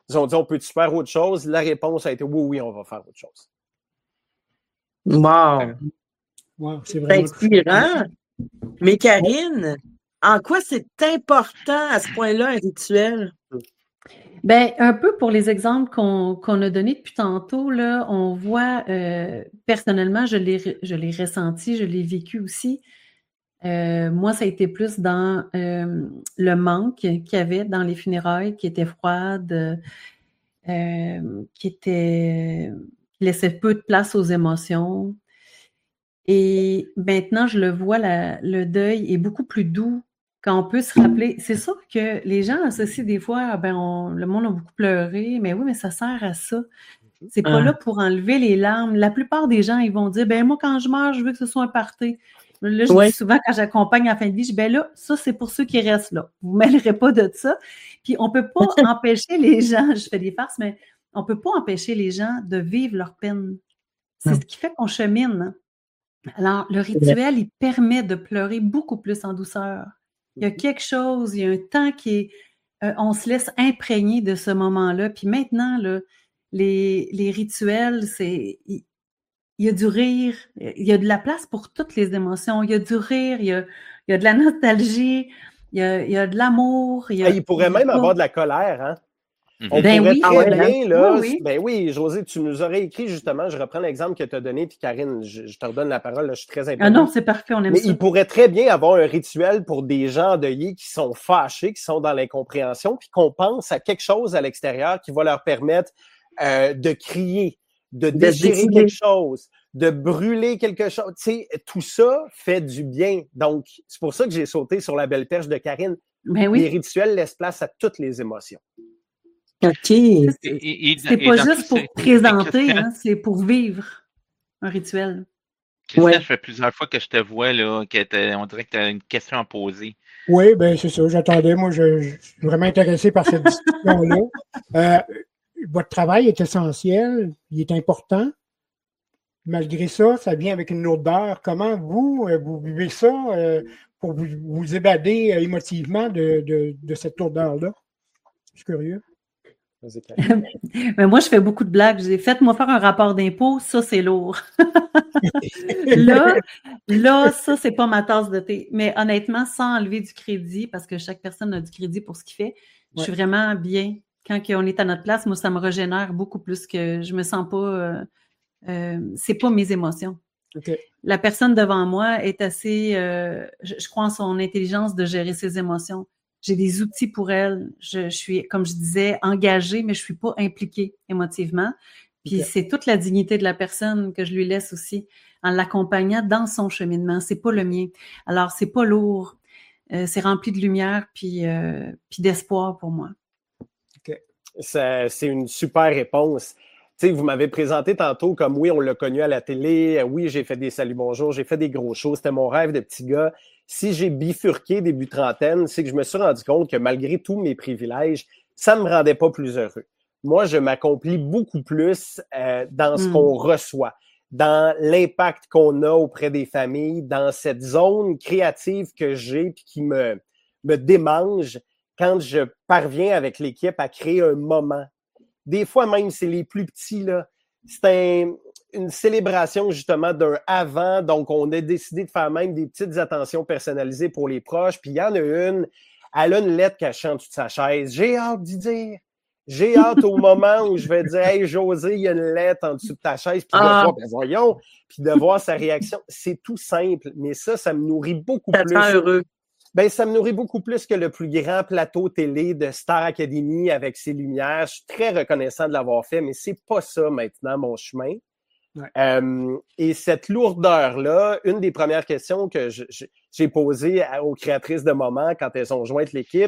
Ils ont dit, on peut-tu faire autre chose? La réponse a été, oui, oui, on va faire autre chose. Wow! Wow, c'est vraiment inspirant. Mais Karine, en quoi c'est important à ce point-là, un rituel? Bien, un peu pour les exemples qu'on qu'on a donnés depuis tantôt, là, on voit, euh, personnellement, je l'ai je l'ai ressenti, je l'ai vécu aussi. Euh, moi, ça a été plus dans euh, le manque qu'il y avait dans les funérailles, qui étaient froides, euh, qui étaient, qui laissaient peu de place aux émotions. Et maintenant, je le vois, la, le deuil est beaucoup plus doux quand on peut se rappeler. C'est sûr que les gens associent des fois, ben on, le monde a beaucoup pleuré, mais oui, mais ça sert à ça. C'est pas Ah. là pour enlever les larmes. La plupart des gens, ils vont dire, ben moi, quand je meurs, je veux que ce soit un party. Là, je Ouais. dis souvent, quand j'accompagne en fin de vie, je dis, ben là, ça, c'est pour ceux qui restent là. Vous ne mêlerez pas de ça. Puis, on peut pas empêcher les gens, je fais des farces, mais on peut pas empêcher les gens de vivre leur peine. C'est Non. ce qui fait qu'on chemine. Alors, le rituel, il permet de pleurer beaucoup plus en douceur. Il y a quelque chose, il y a un temps qui est... Euh, on se laisse imprégner de ce moment-là. Puis maintenant, là, les, les rituels, c'est... Il, il y a du rire, il y a de la place pour toutes les émotions. Il y a du rire, il y a, il y a de la nostalgie, il y a, il y a de l'amour. Il, y a, il pourrait il y a même pas... avoir de la colère, hein? On ben pourrait oui, très ben, bien, là. Oui, oui. Ben oui, Josée, tu nous aurais écrit justement, je reprends l'exemple que tu as donné, puis Karine, je, je te redonne la parole, là, je suis très important. Ah non, c'est parfait, on aime Mais ça. il pourrait très bien avoir un rituel pour des gens endeuillés qui sont fâchés, qui sont dans l'incompréhension, puis qu'on pense à quelque chose à l'extérieur qui va leur permettre euh, de crier, de déchirer quelque chose, de brûler quelque chose. Tu sais, tout ça fait du bien. Donc, c'est pour ça que j'ai sauté sur la belle perche de Karine. Ben oui. Les rituels laissent place à toutes les émotions. OK. Et, et, et, c'est et pas dans juste tout pour ça- présenter, Christian, hein, c'est pour vivre un rituel. Christian, Ouais. ça fait plusieurs fois que je te vois, là, que t'as- on dirait que tu as une question à poser. Oui, ben c'est ça, j'attendais. Moi, je, je suis vraiment intéressé par cette discussion-là. Euh, votre travail est essentiel, il est important. Malgré ça, ça vient avec une odeur. Comment vous, euh, vous vivez ça euh, pour vous, vous évader euh, émotivement de, de, de cette odeur-là? Je suis curieux. Mais moi, je fais beaucoup de blagues. Je dis, faites-moi faire un rapport d'impôt, ça, c'est lourd. là, là, ça, c'est pas ma tasse de thé. Mais honnêtement, sans enlever du crédit, parce que chaque personne a du crédit pour ce qu'il fait, je Ouais. suis vraiment bien. Quand on est à notre place, moi, ça me régénère beaucoup plus que je me sens pas... Euh, euh, c'est pas mes émotions. Okay. La personne devant moi est assez... Euh, je, je crois en son intelligence de gérer ses émotions. J'ai des outils pour elle. Je, je suis, comme je disais, engagée, mais je suis pas impliquée émotivement. Puis Okay. c'est toute la dignité de la personne que je lui laisse aussi en l'accompagnant dans son cheminement. C'est pas le mien. Alors, c'est pas lourd. Euh, c'est rempli de lumière puis, euh, puis d'espoir pour moi. Okay. Ça, c'est une super réponse. Tu sais, vous m'avez présenté tantôt comme oui, on l'a connu à la télé. Oui, j'ai fait des saluts bonjour, j'ai fait des gros shows. C'était mon rêve de petit gars. Si j'ai bifurqué début trentaine, c'est que je me suis rendu compte que malgré tous mes privilèges, ça ne me rendait pas plus heureux. Moi, je m'accomplis beaucoup plus euh, dans ce mmh. qu'on reçoit, dans l'impact qu'on a auprès des familles, dans cette zone créative que j'ai puis qui me, me démange quand je parviens avec l'équipe à créer un moment. Des fois même, c'est les plus petits, là. C'est un, une célébration justement d'un avant, donc on a décidé de faire même des petites attentions personnalisées pour les proches, puis il y en a une, elle a une lettre cachée en dessous de sa chaise. J'ai hâte d'y dire. J'ai hâte au moment où je vais dire « Hey, Josée, il y a une lettre en dessous de ta chaise. » Puis de ah. voir, ben voyons, puis de voir sa réaction. C'est tout simple, mais ça, ça me nourrit beaucoup ça plus. Ça te rend heureux. Ben, ça me nourrit beaucoup plus que le plus grand plateau télé de Star Academy avec ses lumières. Je suis très reconnaissant de l'avoir fait, mais c'est pas ça maintenant mon chemin. Ouais. Euh, et cette lourdeur-là, une des premières questions que je, je, j'ai posées aux créatrices de moments quand elles ont joint l'équipe,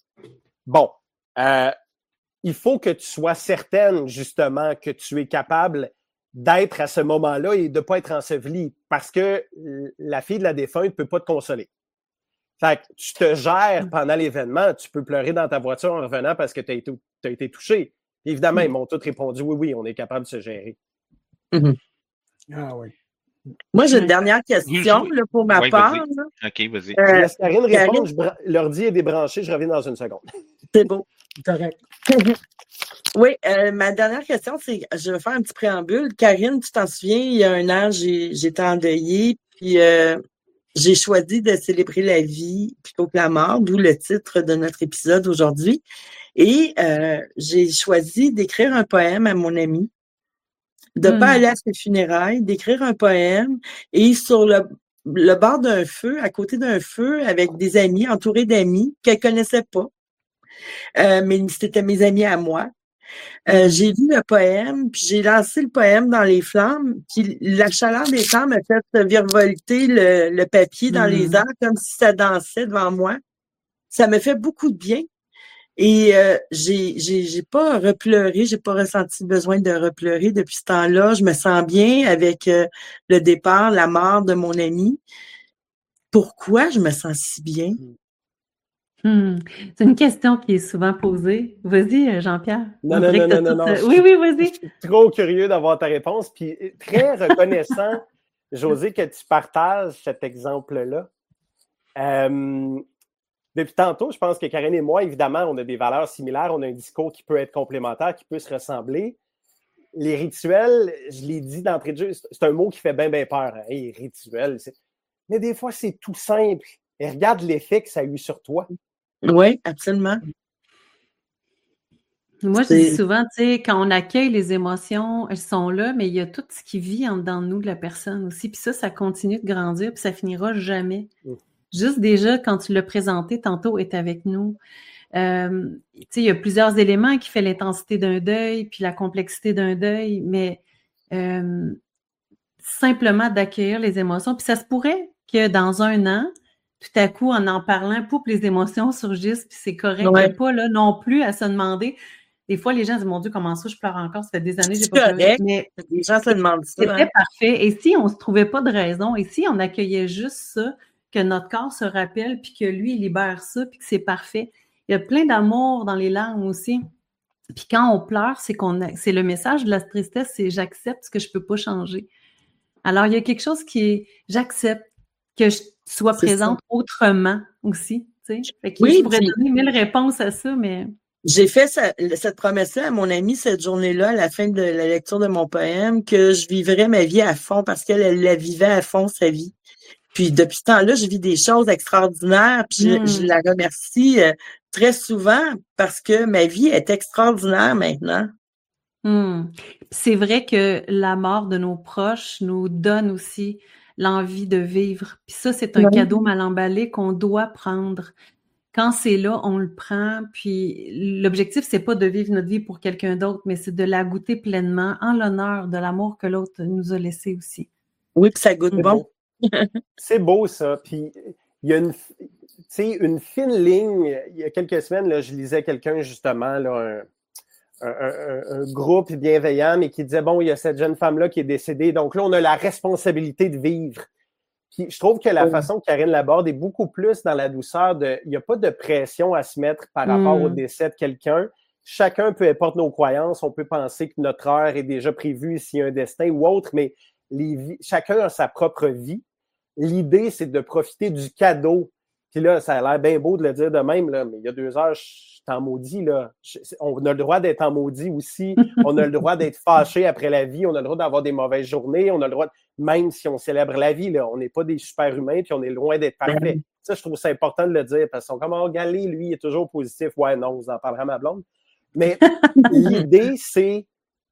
bon, euh, il faut que tu sois certaine justement que tu es capable d'être à ce moment-là et de ne pas être enseveli parce que la fille de la défunte ne peut pas te consoler. Fait que tu te gères pendant l'événement, tu peux pleurer dans ta voiture en revenant parce que tu as été, t'as été touché. Évidemment, ils m'ont tous répondu oui, oui, on est capable de se gérer. Mm-hmm. Ah oui. Moi, j'ai une dernière question là, pour ma oui, part. Vas-y. Là. OK, vas-y. Euh, je laisse Karine répondre, Karine... je l'ordi est débranché, je reviens dans une seconde. C'est beau. Correct. Oui, euh, ma dernière question, c'est, je vais faire un petit préambule. Karine, tu t'en souviens, il y a un an, j'ai, j'étais endeuillée, puis euh, j'ai choisi de célébrer la vie plutôt que la mort, d'où le titre de notre épisode aujourd'hui. Et euh, j'ai choisi d'écrire un poème à mon ami, de Mm. pas aller à ses funérailles, d'écrire un poème, et sur le, le bord d'un feu, à côté d'un feu, avec des amis, entourés d'amis qu'elle connaissait pas, euh, mais c'était mes amis à moi. Euh, j'ai lu le poème, puis j'ai lancé le poème dans les flammes, puis la chaleur des flammes a fait virevolter le, le papier dans Mm. les airs comme si ça dansait devant moi. Ça me fait beaucoup de bien. Et euh, j'ai, j'ai, j'ai pas repleuré, j'ai pas ressenti le besoin de repleurer depuis ce temps-là. Je me sens bien avec euh, le départ, la mort de mon ami. Pourquoi je me sens si bien? Hmm. C'est une question qui est souvent posée. Vas-y, Jean-Pierre. Non, On non, dirait non, que t'as non, non, tout- non. je Oui, suis- oui, Je vas-y. suis trop curieux d'avoir ta réponse, puis très reconnaissant, José, que tu partages cet exemple-là. Euh, depuis tantôt, je pense que Karine et moi, évidemment, on a des valeurs similaires, on a un discours qui peut être complémentaire, qui peut se ressembler. Les rituels, je l'ai dit d'entrée de jeu, c'est c'est un mot qui fait bien, bien peur. Hein. Hey, rituel, c'est... Mais des fois, c'est tout simple. Et regarde l'effet que ça a eu sur toi. Oui, absolument. Moi, je C'est- dis souvent, tu sais, quand on accueille les émotions, elles sont là, mais il y a tout ce qui vit en dedans de nous, de la personne aussi. Puis ça, ça continue de grandir, puis ça finira jamais. Mm. Juste déjà, quand tu l'as présenté tantôt, est avec nous. Euh, tu sais, il y a plusieurs éléments qui font l'intensité d'un deuil, puis la complexité d'un deuil, mais euh, simplement d'accueillir les émotions. Puis ça se pourrait que dans un an, tout à coup, en en parlant, poup, les émotions surgissent, puis c'est correct. Ouais. Il n'y a pas là non plus à se demander. Des fois, les gens disent, mon Dieu, comment ça, je pleure encore, ça fait des années que j'ai C'est pas pleuré. correct. Mais Les gens se demandent ça. c'était Hein? parfait. Et si on se trouvait pas de raison, et si on accueillait juste ça, que notre corps se rappelle, puis que lui, il libère ça, puis que c'est parfait. Il y a plein d'amour dans les larmes aussi. Puis quand on pleure, c'est qu'on a, c'est le message de la tristesse, c'est j'accepte ce que je peux pas changer. Alors, il y a quelque chose qui est j'accepte que je sois C'est présente autrement aussi. Tu sais. Fait que Oui, je pourrais puis- donner mille réponses à ça, mais J'ai fait ça- cette promesse-là à mon amie cette journée-là, à la fin de la lecture de mon poème, que je vivrais ma vie à fond parce qu'elle elle la vivait à fond, sa vie. Puis depuis ce temps-là, je vis des choses extraordinaires. Puis je, Mm. je la remercie euh, très souvent parce que ma vie est extraordinaire maintenant. hmm. C'est vrai que la mort de nos proches nous donne aussi l'envie de vivre. Puis ça, c'est un Ouais. cadeau mal emballé qu'on doit prendre. Quand c'est là, on le prend. Puis l'objectif, c'est pas de vivre notre vie pour quelqu'un d'autre, mais c'est de la goûter pleinement en l'honneur de l'amour que l'autre nous a laissé aussi. Oui, puis ça goûte C'est bon. beau. C'est beau, ça. Puis, il y a une, tu sais, une fine ligne. Il y a quelques semaines, là, je lisais quelqu'un, justement, là, un, un, un, un groupe bienveillant, mais qui disait, bon, il y a cette jeune femme-là qui est décédée. Donc là, on a la responsabilité de vivre. Puis, je trouve que la Oui. façon que Karine l'aborde est beaucoup plus dans la douceur de... Il n'y a pas de pression à se mettre par rapport Mm. au décès de quelqu'un. Chacun, peu importe nos croyances, on peut penser que notre heure est déjà prévue s'il y a un destin ou autre, mais les vies, chacun a sa propre vie. L'idée, c'est de profiter du cadeau. Puis là, ça a l'air bien beau de le dire de même, là, mais il y a deux heures, je suis en maudit. Là. Je, on a le droit d'être en maudit aussi. On a le droit d'être fâché après la vie. On a le droit d'avoir des mauvaises journées. On a le droit, de, même si on célèbre la vie, là, on n'est pas des super-humains puis on est loin d'être parfait. Mhm. Ça, je trouve ça important de le dire parce qu'on comme, oh, Galé, lui, il est toujours positif. Ouais, non, vous en parlerez à ma blonde. Mais l'idée, c'est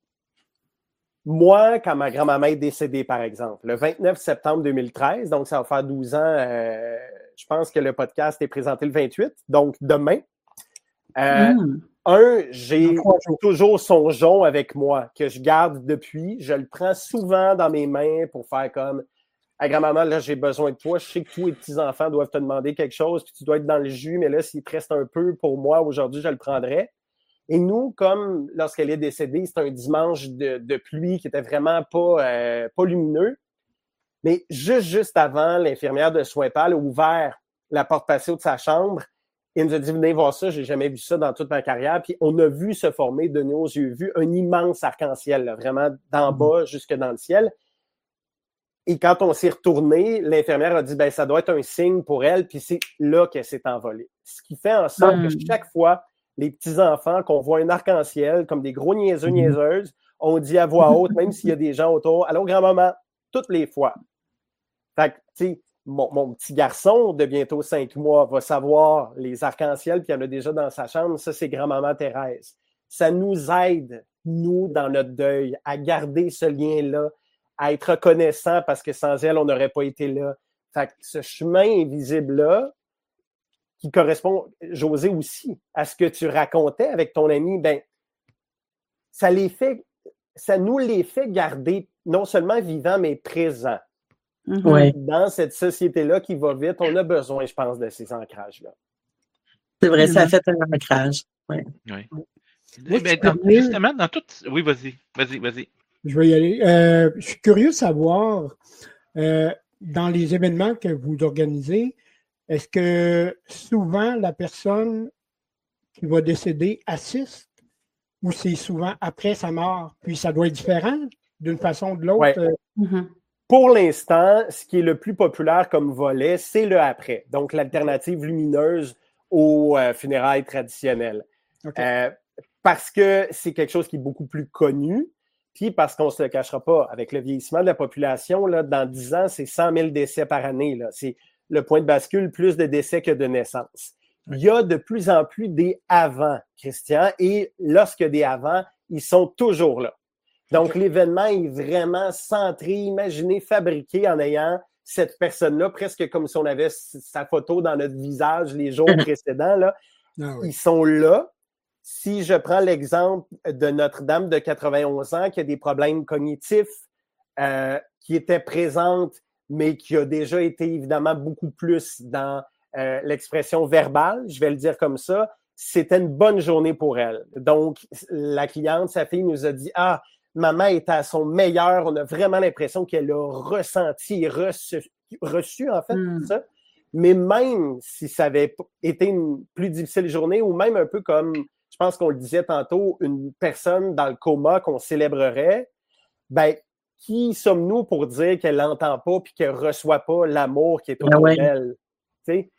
moi, quand ma grand-maman est décédée, par exemple, le vingt-neuf septembre deux mille treize, donc ça va faire douze ans, euh, je pense que le podcast est présenté le vingt-huit, donc demain. Euh, Mm. Un, j'ai Dans trois jours. toujours son jonc avec moi, que je garde depuis. Je le prends souvent dans mes mains pour faire comme hey, grand-maman, là, j'ai besoin de toi. Je sais que tous les petits-enfants doivent te demander quelque chose, puis tu dois être dans le jus, mais là, s'il te reste un peu pour moi, aujourd'hui, je le prendrai. Et nous, comme lorsqu'elle est décédée, c'est un dimanche de, de pluie qui était vraiment pas, euh, pas lumineux. Mais juste, juste avant, l'infirmière de soins pâles a ouvert la porte patio de sa chambre et nous a dit, venez voir ça, j'ai jamais vu ça dans toute ma carrière. Puis on a vu se former de nos yeux vus un immense arc-en-ciel, là, vraiment d'en bas jusque dans le ciel. Et quand on s'est retourné, l'infirmière a dit, ben ça doit être un signe pour elle, puis c'est là qu'elle s'est envolée. Ce qui fait en sorte Mm. que chaque fois, les petits-enfants, qu'on voit un arc-en-ciel comme des gros niaiseux, niaiseuses, on dit à voix haute, même s'il y a des gens autour, « Allô, grand-maman », toutes les fois. Fait que, tu sais, mon, mon petit garçon de bientôt cinq mois va savoir les arcs-en-ciel, puis il y en a déjà dans sa chambre, ça, c'est grand-maman Thérèse. Ça nous aide, nous, dans notre deuil, à garder ce lien-là, à être reconnaissant parce que sans elle, on n'aurait pas été là. Fait que ce chemin invisible-là, qui correspond, José, aussi, à ce que tu racontais avec ton ami, ben, ça les fait, ça nous les fait garder non seulement vivants, mais présents. Mm-hmm. Dans cette société-là qui va vite, on a besoin, je pense, de ces ancrages-là. C'est vrai, ça a fait un ancrage. Oui. Oui. Moi, ben, dans, justement, dans tout. Oui, vas-y, vas-y, vas-y. Je vais y aller. Euh, je suis curieux de savoir, euh, dans les événements que vous organisez, est-ce que souvent la personne qui va décéder assiste ou c'est souvent après sa mort? Puis ça doit être différent d'une façon ou de l'autre? Ouais. Mm-hmm. Pour l'instant, ce qui est le plus populaire comme volet, c'est le après. Donc, l'alternative lumineuse aux euh, funérailles traditionnelles. Okay. Euh, parce que c'est quelque chose qui est beaucoup plus connu, puis parce qu'on ne se le cachera pas, avec le vieillissement de la population, là, dans dix ans, c'est cent mille décès par année. Là. C'est le point de bascule, plus de décès que de naissances. Il y a de plus en plus des avant, Christian, et lorsque des avant, ils sont toujours là. Donc, okay. L'événement est vraiment centré, imaginé, fabriqué en ayant cette personne-là, presque comme si on avait sa photo dans notre visage les jours précédents. Là. Ah oui. Ils sont là. Si je prends l'exemple de Notre-Dame de quatre-vingt-onze ans qui a des problèmes cognitifs, euh, qui était présente, mais qui a déjà été évidemment beaucoup plus dans euh, l'expression verbale, je vais le dire comme ça, c'était une bonne journée pour elle. Donc, la cliente, sa fille, nous a dit « Ah, maman est à son meilleur. On a vraiment l'impression qu'elle a ressenti et reçu, reçu en fait, mm. ça. Mais même si ça avait été une plus difficile journée, ou même un peu comme, je pense qu'on le disait tantôt, une personne dans le coma qu'on célébrerait, ben, qui sommes-nous pour dire qu'elle n'entend pas puis qu'elle ne reçoit pas l'amour qui est autour ouais. d'elle? Tu sais?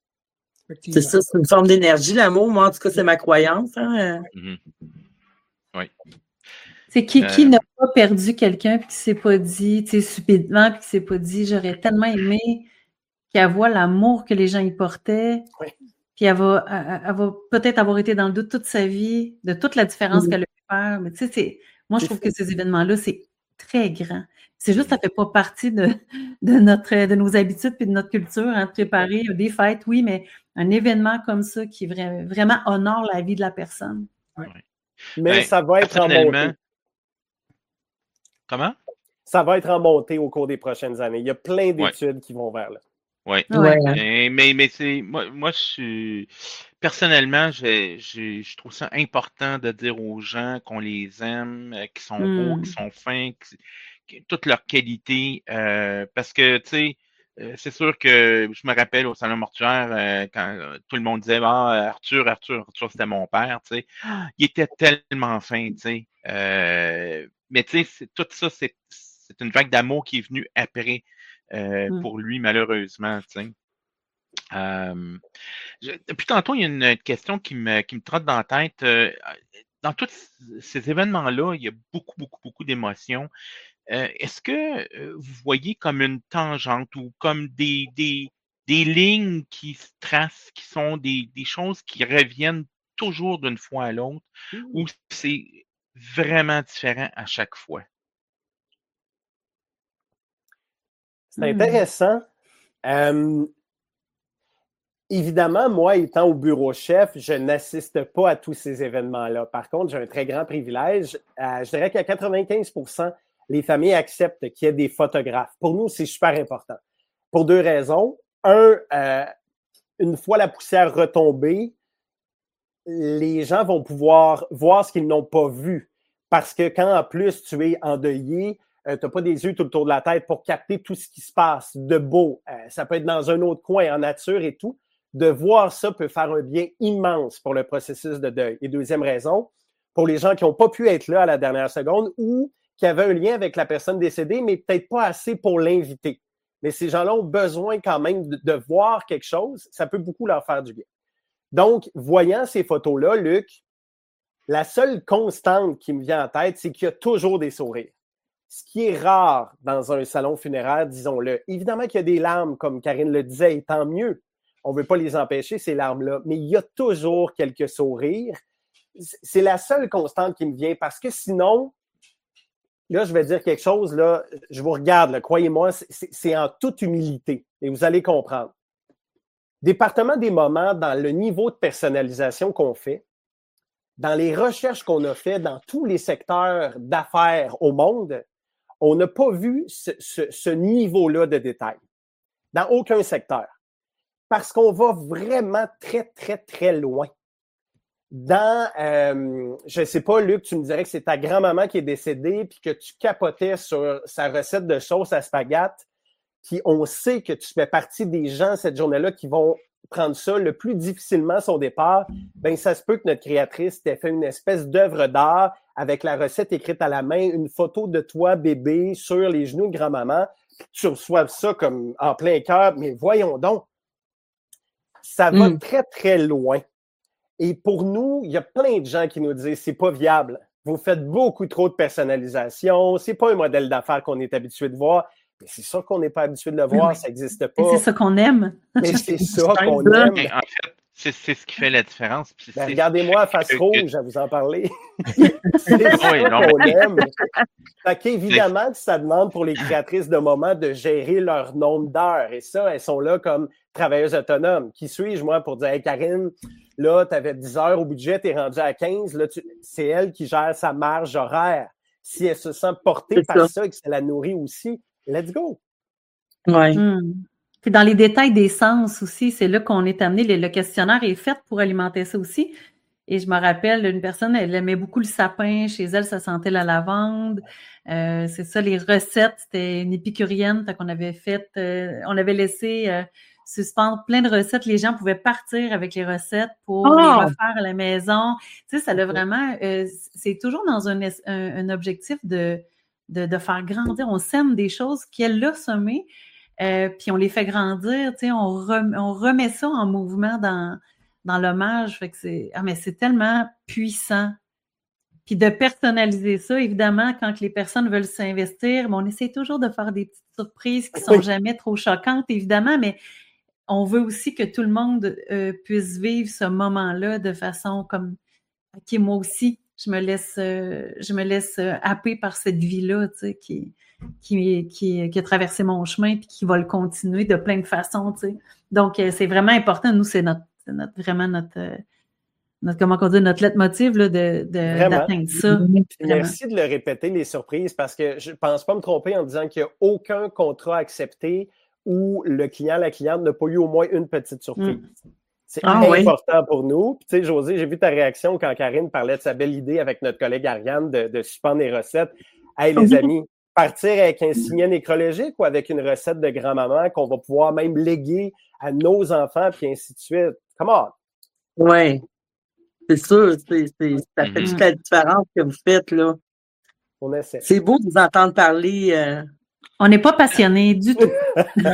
C'est ça, c'est une forme d'énergie, l'amour. Moi, en tout cas, c'est ma croyance. Hein? Mm-hmm. Oui. C'est qui, euh... qui n'a pas perdu quelqu'un et qui ne s'est pas dit, tu sais, subitement, puis qui ne s'est pas dit, j'aurais tellement aimé qu'elle voit l'amour que les gens y portaient, oui. Puis elle va, elle, elle va peut-être avoir été dans le doute toute sa vie, de toute la différence mmh. qu'elle a pu faire. Mais tu sais, c'est, moi, je trouve que ces événements-là, c'est très grand. C'est juste, ça ne fait pas partie de, de, notre, de nos habitudes et de notre culture, hein, de préparer des fêtes, oui, mais un événement comme ça qui vra- vraiment honore la vie de la personne. Oui. Mais ben, ça va être en montée. Comment? Ça va être en montée au cours des prochaines années. Il y a plein d'études ouais. qui vont vers là. Oui. Ouais. Mais, mais, mais c'est moi, moi je suis personnellement, je, je, je trouve ça important de dire aux gens qu'on les aime, qu'ils sont mm. beaux, qu'ils sont fins, qu'ils, toutes leurs qualités. Euh, parce que, tu sais, euh, c'est sûr que je me rappelle au salon mortuaire, euh, quand euh, tout le monde disait Ah, Arthur, Arthur, Arthur, c'était mon père, tu sais. Il était tellement fin, tu sais. Euh, mais tu sais, tout ça, c'est, c'est une vague d'amour qui est venue après. Euh, mm. pour lui, malheureusement, tu sais. Euh, je, depuis tantôt, il y a une question qui me, qui me trotte dans la tête. Euh, dans tous ces événements-là, il y a beaucoup, beaucoup, beaucoup d'émotions. Euh, est-ce que euh, vous voyez comme une tangente ou comme des, des, des lignes qui se tracent, qui sont des, des choses qui reviennent toujours d'une fois à l'autre, mm. ou c'est vraiment différent à chaque fois? C'est intéressant. Mmh. Euh, évidemment, moi, étant au bureau chef, je n'assiste pas à tous ces événements-là. Par contre, j'ai un très grand privilège. Euh, je dirais qu'à quatre-vingt-quinze pour cent, les familles acceptent qu'il y ait des photographes. Pour nous, c'est super important. Pour deux raisons. Un, euh, une fois la poussière retombée, les gens vont pouvoir voir ce qu'ils n'ont pas vu. Parce que quand, en plus, tu es endeuillé, Euh, tu n'as pas des yeux tout autour de la tête pour capter tout ce qui se passe de beau. Euh, ça peut être dans un autre coin, en nature et tout. De voir ça peut faire un bien immense pour le processus de deuil. Et deuxième raison, pour les gens qui n'ont pas pu être là à la dernière seconde ou qui avaient un lien avec la personne décédée, mais peut-être pas assez pour l'inviter. Mais ces gens-là ont besoin quand même de, de voir quelque chose. Ça peut beaucoup leur faire du bien. Donc, voyant ces photos-là, Luc, la seule constante qui me vient en tête, c'est qu'il y a toujours des sourires. Ce qui est rare dans un salon funéraire, disons-le. Évidemment qu'il y a des larmes, comme Karine le disait, et tant mieux. On ne veut pas les empêcher, ces larmes-là, mais il y a toujours quelques sourires. C'est la seule constante qui me vient, parce que sinon, là, je vais dire quelque chose, là, je vous regarde, là, croyez-moi, c'est, c'est en toute humilité, et vous allez comprendre. Département des moments, dans le niveau de personnalisation qu'on fait, dans les recherches qu'on a faites dans tous les secteurs d'affaires au monde, on n'a pas vu ce, ce, ce niveau-là de détail dans aucun secteur. Parce qu'on va vraiment très, très, très loin. Dans, euh, je ne sais pas, Luc, tu me dirais que c'est ta grand-maman qui est décédée puis que tu capotais sur sa recette de sauce à spaghetti, puis on sait que tu fais partie des gens cette journée-là qui vont prendre ça le plus difficilement son départ, bien, ça se peut que notre créatrice t'ait fait une espèce d'œuvre d'art avec la recette écrite à la main, une photo de toi, bébé, sur les genoux de grand-maman, tu reçoives ça comme en plein cœur, mais voyons donc, ça va mm. très, très loin. Et pour nous, il y a plein de gens qui nous disent c'est pas viable. Vous faites beaucoup trop de personnalisation, c'est pas un modèle d'affaires qu'on est habitué de voir. Mais c'est ça qu'on n'est pas habitué de le voir, oui. Ça n'existe pas. Mais c'est ça qu'on aime. Mais c'est ça qu'on aime. Mais en fait, c'est, c'est ce qui fait la différence. Puis ben, regardez-moi à face que, rouge que... à vous en parler. C'est ça oui, non, qu'on mais... aime. Fait qu'évidemment que ça demande pour les créatrices de moments de gérer leur nombre d'heures. Et ça, elles sont là comme travailleuses autonomes. Qui suis-je, moi, pour dire hey, Karine, là, tu avais dix heures au budget, tu es rendu à quinze. Là, tu... C'est elle qui gère sa marge horaire. Si elle se sent portée c'est par ça. ça et que ça la nourrit aussi, let's go! Oui. Hum. Puis dans les détails des sens aussi, c'est là qu'on est amené. Le, le questionnaire est fait pour alimenter ça aussi. Et je me rappelle, une personne, elle aimait beaucoup le sapin. Chez elle, ça sentait la lavande. Euh, c'est ça, les recettes, c'était une épicurienne. Fait qu'on avait fait, euh, on avait laissé euh, suspendre plein de recettes. Les gens pouvaient partir avec les recettes pour oh! les refaire à la maison. Tu sais, ça l'a vraiment... Euh, c'est toujours dans un, un, un objectif de, de, de faire grandir. On sème des choses qu'elle a semées. Euh, puis on les fait grandir, tu sais, on, rem, on remet ça en mouvement dans, dans l'hommage. Fait que c'est, ah, mais c'est tellement puissant. Puis de personnaliser ça, évidemment, quand les personnes veulent s'investir, on essaie toujours de faire des petites surprises qui ne sont jamais trop choquantes, évidemment, mais on veut aussi que tout le monde euh, puisse vivre ce moment-là de façon comme, OK, moi aussi, je me laisse, euh, je me laisse euh, happer par cette vie-là, tu sais, qui Qui, qui, qui a traversé mon chemin et qui va le continuer de plein de façons, tu sais. Donc, euh, c'est vraiment important. Nous, c'est notre, c'est notre vraiment notre, euh, notre, comment on dit, notre leitmotiv là, de, de, d'atteindre ça. Merci de le répéter, les surprises, parce que je ne pense pas me tromper en disant qu'il n'y a aucun contrat accepté où le client, la cliente n'a pas eu au moins une petite surprise. Mm. C'est ah, important oui. pour nous. Puis, tu sais, Josée, j'ai vu ta réaction quand Karine parlait de sa belle idée avec notre collègue Ariane de, de suspendre les recettes. Hey, les amis, partir avec un signet nécrologique ou avec une recette de grand-maman qu'on va pouvoir même léguer à nos enfants, puis ainsi de suite. Come on! Oui, c'est sûr. C'est, c'est, ça fait toute la différence que vous faites, là. On essaie. C'est beau de vous entendre parler. Euh... On n'est pas passionnés du tout. non,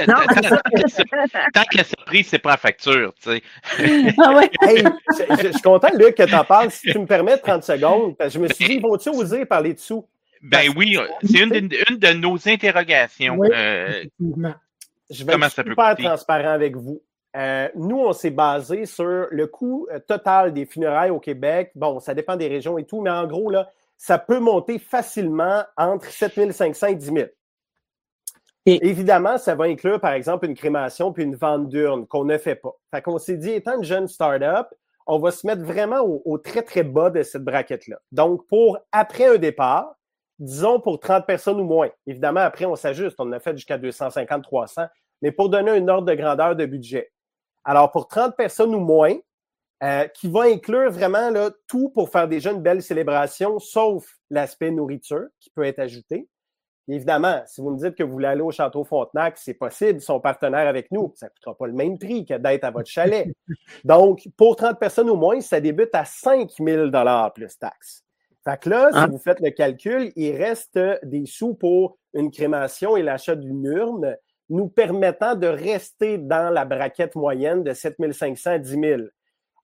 tant que la surprise, c'est pas la facture, tu sais. Ah ouais. Hey, je, je, je suis content, Luc, que tu en parles. Si tu me permets trente secondes, parce que je me suis dit, vont-tu oser parler dessous? Ben oui, c'est une de, une de nos interrogations. Oui, euh, je vais être super transparent avec vous. Euh, nous, on s'est basé sur le coût total des funérailles au Québec. Bon, ça dépend des régions et tout, mais en gros, là, ça peut monter facilement entre sept mille cinq cents et dix mille. Et... Évidemment, ça va inclure, par exemple, une crémation puis une vente d'urne qu'on ne fait pas. Fait qu'on s'est dit, étant une jeune start-up, on va se mettre vraiment au, au très, très bas de cette braquette-là. Donc, pour après un départ, disons pour trente personnes ou moins. Évidemment, après, on s'ajuste. On en a fait jusqu'à deux cent cinquante, trois cents. Mais pour donner un ordre de grandeur de budget. Alors, pour trente personnes ou moins, euh, qui va inclure vraiment là, tout pour faire déjà une belle célébration, sauf l'aspect nourriture qui peut être ajouté. Et évidemment, si vous me dites que vous voulez aller au Château Frontenac, c'est possible, ils sont partenaires avec nous. Ça ne coûtera pas le même prix que d'être à votre chalet. Donc, pour trente personnes ou moins, ça débute à cinq mille dollars plus taxes. Fait que là, si vous faites le calcul, il reste des sous pour une crémation et l'achat d'une urne, nous permettant de rester dans la braquette moyenne de sept mille cinq cents à dix mille.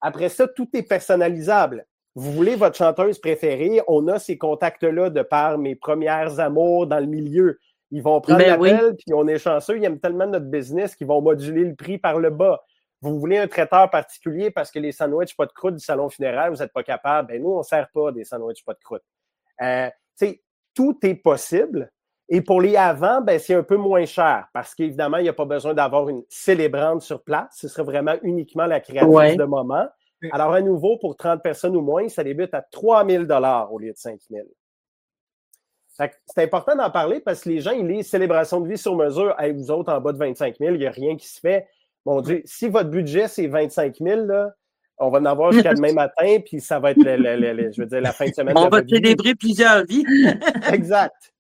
Après ça, tout est personnalisable. Vous voulez votre chanteuse préférée, on a ces contacts-là de par mes premières amours dans le milieu. Ils vont prendre Ben l'appel, oui. puis on est chanceux, ils aiment tellement notre business qu'ils vont moduler le prix par le bas. Vous voulez un traiteur particulier parce que les sandwichs pas de croûte du salon funéraire, vous n'êtes pas capable. Ben nous, on ne sert pas des sandwichs pas de croûte. Euh, tu sais, tout est possible. Et pour les avant, ben, c'est un peu moins cher parce qu'évidemment, il n'y a pas besoin d'avoir une célébrante sur place. Ce serait vraiment uniquement la créatrice Ouais. de moment. Alors, à nouveau, pour trente personnes ou moins, ça débute à trois mille dollars au lieu de cinq mille. C'est important d'en parler parce que les gens, ils lisent célébration de vie sur mesure. Hey, vous autres, en bas de vingt-cinq mille, il n'y a rien qui se fait. Mon Dieu, si votre budget, c'est vingt-cinq mille, là, on va en avoir jusqu'à demain matin, puis ça va être, le, le, le, le, je veux dire, la fin de semaine On de va votre vie. célébrer plusieurs vies. Exact.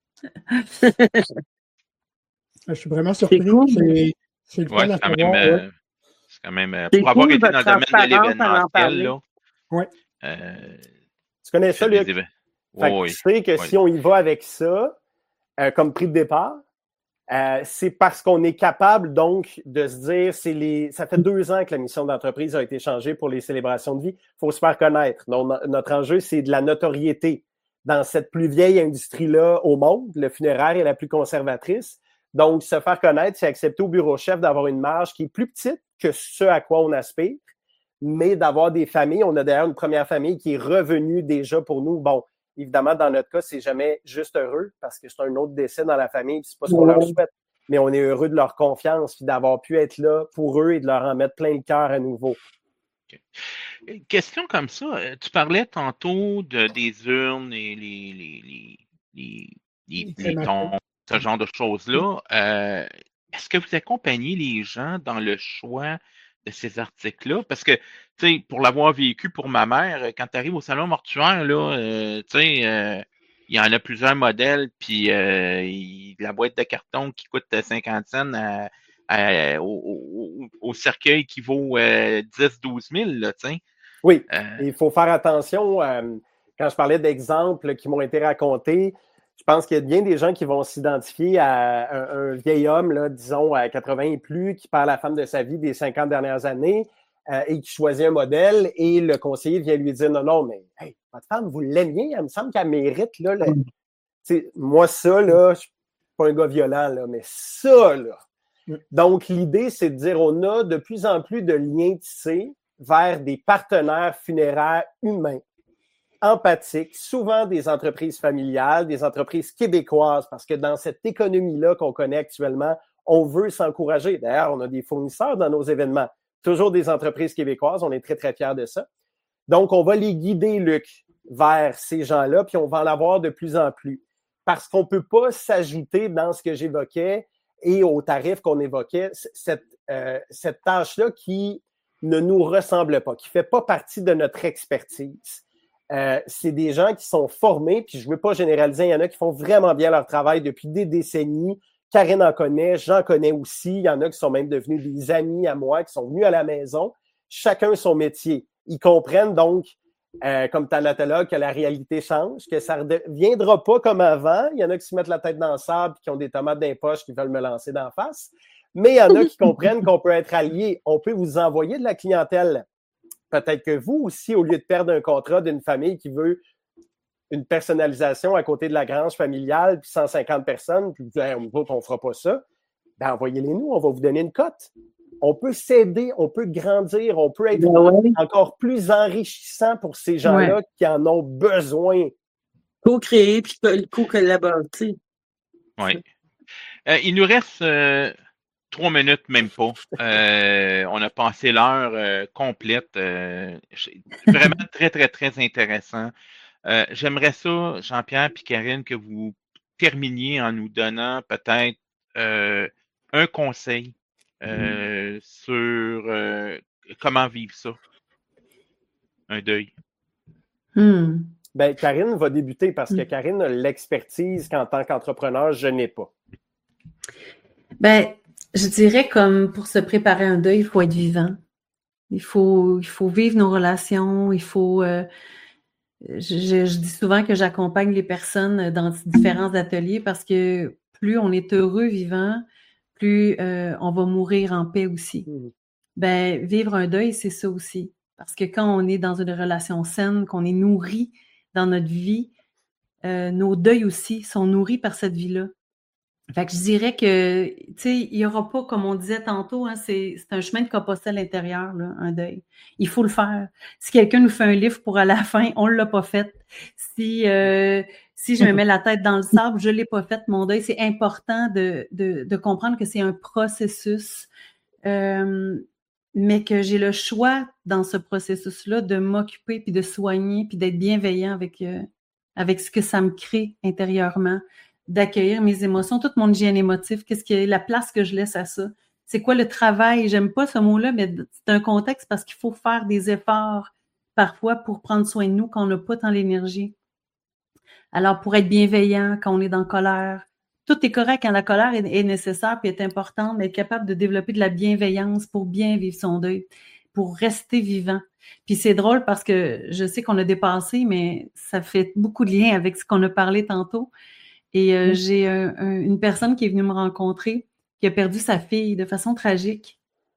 Je suis vraiment surpris. C'est cool. C'est, c'est le fun Ouais, à c'est quand savoir. même, euh, ouais. c'est quand même euh, C'est pour avoir cool, été dans votre le domaine de transparence à en l'événementiel, parler. là. Ouais. Euh, Tu connais ça, c'est des Luc? éve- Fait que Oui, tu sais que oui. si on y va avec ça, euh, comme prix de départ, euh, c'est parce qu'on est capable donc de se dire, c'est les, ça fait deux ans que la mission d'entreprise a été changée pour les célébrations de vie. Il faut se faire connaître. Donc, no- notre enjeu, c'est de la notoriété dans cette plus vieille industrie-là au monde. Le funéraire est la plus conservatrice. Donc, se faire connaître, c'est accepter au bureau chef d'avoir une marge qui est plus petite que ce à quoi on aspire, mais d'avoir des familles. On a d'ailleurs une première famille qui est revenue déjà pour nous. Bon, évidemment, dans notre cas, c'est jamais juste heureux parce que c'est un autre décès dans la famille, puis c'est pas ce qu'on leur souhaite. Mais on est heureux de leur confiance, puis d'avoir pu être là pour eux et de leur en mettre plein le cœur à nouveau. Une question comme ça, euh, tu parlais tantôt de, des urnes et les, les, les, les, les, les tons, ce genre de choses-là. Euh, est-ce que vous accompagnez les gens dans le choix de ces articles-là? Parce que, tu sais, pour l'avoir vécu pour ma mère, quand tu arrives au salon mortuaire, là, euh, tu sais, euh, il y en a plusieurs modèles, puis euh, il- la boîte de carton qui coûte cinquante cents à, à, au, au, au cercueil qui vaut euh, dix à douze mille, là, tu sais. Oui, Euh, il faut faire attention. Euh, quand je parlais d'exemples qui m'ont été racontés, je pense qu'il y a bien des gens qui vont s'identifier à un, un vieil homme, là, disons à quatre-vingts et plus, qui perd la femme de sa vie des cinquante dernières années euh, et qui choisit un modèle et le conseiller vient lui dire non, non, mais hey, votre femme, vous l'aimiez, elle me semble qu'elle mérite. Là, le... mm. Moi, ça, là, je suis pas un gars violent, là, mais ça, là. Mm. Donc, l'idée, c'est de dire on a de plus en plus de liens tissés vers des partenaires funéraires humains, empathiques, souvent des entreprises familiales, des entreprises québécoises, parce que dans cette économie-là qu'on connaît actuellement, on veut s'encourager. D'ailleurs, on a des fournisseurs dans nos événements, toujours des entreprises québécoises, on est très, très fiers de ça. Donc, on va les guider, Luc, vers ces gens-là, puis on va en avoir de plus en plus. Parce qu'on ne peut pas s'ajouter dans ce que j'évoquais et aux tarifs qu'on évoquait, cette, euh, cette tâche-là qui ne nous ressemble pas, qui ne fait pas partie de notre expertise. Euh, c'est des gens qui sont formés, puis je ne veux pas généraliser, il y en a qui font vraiment bien leur travail depuis des décennies. Karine en connaît, j'en connais aussi. Il y en a qui sont même devenus des amis à moi, qui sont venus à la maison. Chacun son métier. Ils comprennent donc, euh, comme thanatologue, que la réalité change, que ça ne reviendra pas comme avant. Il y en a qui se mettent la tête dans le sable et qui ont des tomates dans les poches qui veulent me lancer d'en face. Mais il y en a qui comprennent qu'on peut être alliés. On peut vous envoyer de la clientèle. Peut-être que vous aussi, au lieu de perdre un contrat d'une famille qui veut une personnalisation à côté de la grange familiale, puis cent cinquante personnes, puis vous dites, hey, on ne fera pas ça, ben envoyez-les nous, on va vous donner une cote. On peut s'aider, on peut grandir, on peut être Ben ouais. encore plus enrichissant pour ces gens-là Ouais. qui en ont besoin. Co-créer puis co- co-collaborer. oui. Euh, il nous reste euh, trois minutes, même pas. Euh, on a passé l'heure euh, complète. Euh, vraiment très, très, très intéressant. Euh, j'aimerais ça, Jean-Pierre et Karine, que vous terminiez en nous donnant peut-être euh, un conseil euh, sur euh, comment vivre ça, un deuil. Hmm. Ben, Karine va débuter parce que Mm. Karine a l'expertise qu'en tant qu'entrepreneur, je n'ai pas. Ben, je dirais comme pour se préparer à un deuil, il faut être vivant. Il faut, il faut vivre nos relations, il faut... euh, je, je- je dis souvent que j'accompagne les personnes dans différents ateliers parce que plus on est heureux vivant, plus euh, on va mourir en paix aussi. Mhm. Ben, vivre un deuil, c'est ça aussi. Parce que quand on est dans une relation saine, qu'on est nourri dans notre vie, euh, nos deuils aussi sont nourris par cette vie-là. Fait que je dirais que, tu sais, il n'y aura pas, comme on disait tantôt, hein, c'est, c'est un chemin de Compostelle intérieur, là, un deuil. Il faut le faire. Si quelqu'un nous fait un livre pour à la fin, on ne l'a pas fait. Si, euh, si je me mets la tête dans le sable, je ne l'ai pas fait, mon deuil. C'est important de, de, de comprendre que c'est un processus, euh, mais que j'ai le choix dans ce processus-là de m'occuper, puis de soigner, puis d'être bienveillant avec, euh, avec ce que ça me crée intérieurement, d'accueillir mes émotions, toute mon hygiène émotive, qu'est-ce qui est la place que je laisse à ça. C'est quoi le travail? J'aime pas ce mot-là, mais c'est un contexte parce qu'il faut faire des efforts parfois pour prendre soin de nous quand on n'a pas tant l'énergie. Alors, pour être bienveillant quand on est dans colère, tout est correct quand la colère est, est nécessaire et est importante, mais être capable de développer de la bienveillance pour bien vivre son deuil, pour rester vivant. Puis c'est drôle parce que je sais qu'on a dépassé, mais ça fait beaucoup de liens avec ce qu'on a parlé tantôt. Et euh, j'ai un, un, une personne qui est venue me rencontrer, qui a perdu sa fille de façon tragique.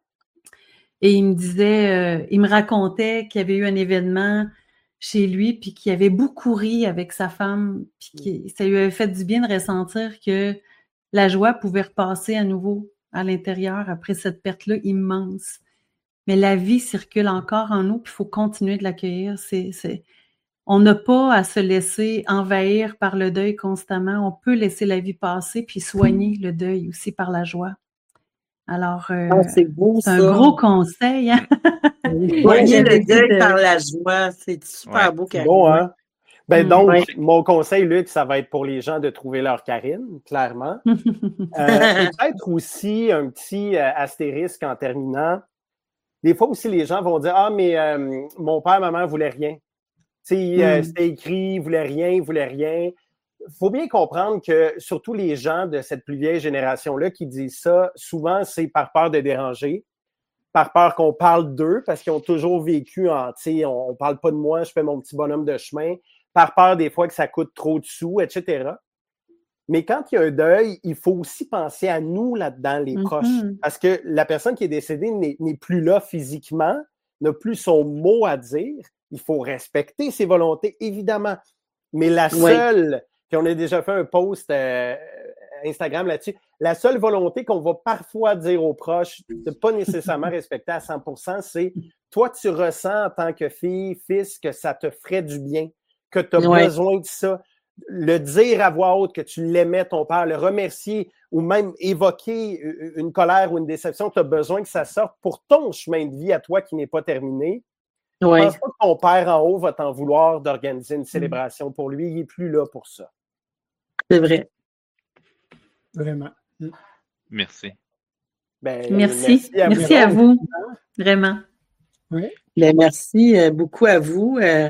Et il me disait, euh, il me racontait qu'il y avait eu un événement chez lui, puis qu'il avait beaucoup ri avec sa femme, puis que ça lui avait fait du bien de ressentir que la joie pouvait repasser à nouveau à l'intérieur après cette perte-là immense. Mais la vie circule encore en nous, puis il faut continuer de l'accueillir. C'est, c'est... On n'a pas à se laisser envahir par le deuil constamment. On peut laisser la vie passer puis soigner le deuil aussi par la joie. Alors, euh, ah, c'est beau, c'est un ça. Gros conseil. Hein? Soigner le deuil de... par la joie, c'est super ouais. beau. C'est bon, hein? Ben donc, ouais. mon conseil, Luc, ça va être pour les gens de trouver leur Karine, clairement. euh, peut-être aussi un petit euh, astérisque en terminant. Des fois aussi, les gens vont dire « Ah, mais euh, mon père, maman voulaient rien. » Mm. Euh, c'était écrit, il voulait rien, il voulait rien. Il faut bien comprendre que, surtout les gens de cette plus vieille génération-là qui disent ça, souvent, c'est par peur de déranger, par peur qu'on parle d'eux, parce qu'ils ont toujours vécu en, tu sais, on, on parle pas de moi, je fais mon petit bonhomme de chemin, par peur des fois que ça coûte trop de sous, et cetera. Mais quand il y a un deuil, il faut aussi penser à nous là-dedans, les mm-hmm. proches, parce que la personne qui est décédée n'est, n'est plus là physiquement, n'a plus son mot à dire. Il faut respecter ses volontés, évidemment. Mais la seule, oui. puis on a déjà fait un post euh, Instagram là-dessus, la seule volonté qu'on va parfois dire aux proches de pas nécessairement respecter à cent pour cent, c'est toi, tu ressens en tant que fille, fils, que ça te ferait du bien, que tu as oui. besoin de ça. Le dire à voix haute que tu l'aimais, ton père, le remercier ou même évoquer une colère ou une déception, tu as besoin que ça sorte pour ton chemin de vie à toi qui n'est pas terminé. Oui. Je pense pas que ton père en haut va t'en vouloir d'organiser une célébration pour lui. Il n'est plus là pour ça. C'est vrai. Vraiment. Merci. Ben, merci. Merci à, merci à vous. Vraiment. Oui. Ben, merci beaucoup à vous. Euh,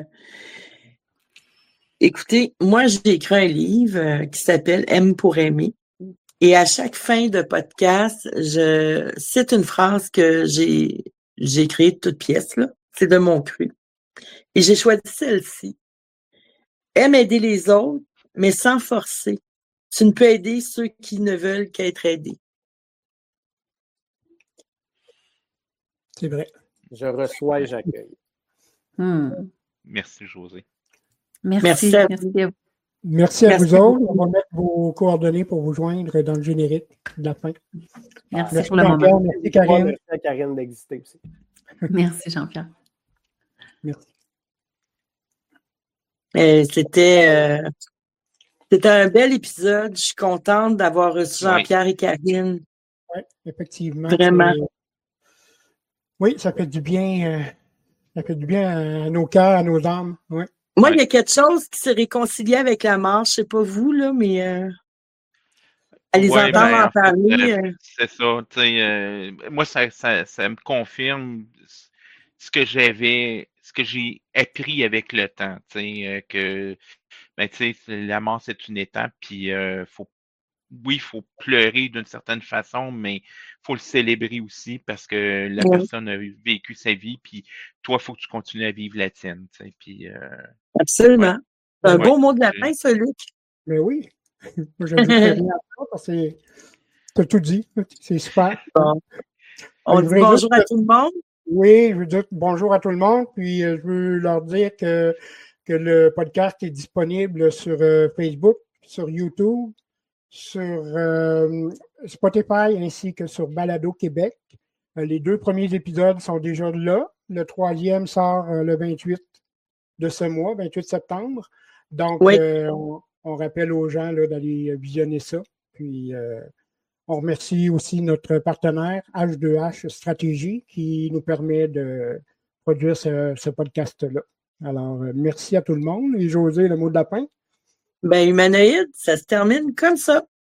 écoutez, moi, j'ai écrit un livre euh, qui s'appelle « Aime pour aimer ». Et à chaque fin de podcast, je cite une phrase que j'ai, j'ai créée de toute pièce, là. C'est de mon cru. Et j'ai choisi celle-ci. Aime aider les autres, mais sans forcer. Tu ne peux aider ceux qui ne veulent qu'être aidés. C'est vrai. Je reçois et j'accueille. Hmm. Merci, Josée. Merci. Merci à vous. Merci à vous, Merci à Merci vous autres. On va mettre vos coordonnées pour vous joindre dans le générique de la fin. Merci, Merci pour le moment. Merci, Karine. Merci à Karine d'exister aussi. Merci, Jean-Pierre. Merci. Euh, c'était, euh, c'était un bel épisode. Je suis contente d'avoir reçu Jean-Pierre oui. et Karine. Oui, effectivement. Vraiment. Euh, oui, ça fait du bien. Euh, ça fait du bien à nos cœurs, à nos âmes. Oui. Moi, il y a quelque chose qui s'est réconcilié avec la mort. Je ne sais pas vous, là, mais euh, à les ouais, entendre ben, en parler. Euh, c'est ça. Euh, moi, ça, ça, ça me confirme ce que j'avais, ce que j'ai appris avec le temps. Euh, que ben, la mort, c'est une étape, puis euh, faut, oui, il faut pleurer d'une certaine façon, mais il faut le célébrer aussi parce que la oui. personne a vécu sa vie, puis toi, il faut que tu continues à vivre la tienne. Puis, euh, absolument. Ouais. C'est un ouais. beau mot de la fin, ça, Luc. Mais oui. Moi, je ne dis rien à ça parce que tu as tout dit. C'est super. Bon. On dit bonjour à tout le monde. Oui, je veux dire bonjour à tout le monde, puis euh, je veux leur dire que, que le podcast est disponible sur euh, Facebook, sur YouTube, sur euh, Spotify ainsi que sur Balado Québec. Euh, les deux premiers épisodes sont déjà là. Le troisième sort euh, le vingt-huit de ce mois, vingt-huit septembre. Donc, Oui. euh, on, on rappelle aux gens là, d'aller visionner ça. Puis, euh, on remercie aussi notre partenaire H deux H Stratégie qui nous permet de produire ce, ce podcast-là. Alors, euh, merci à tout le monde. Et José, le mot de la fin. Ben, humanoïde, ça se termine comme ça.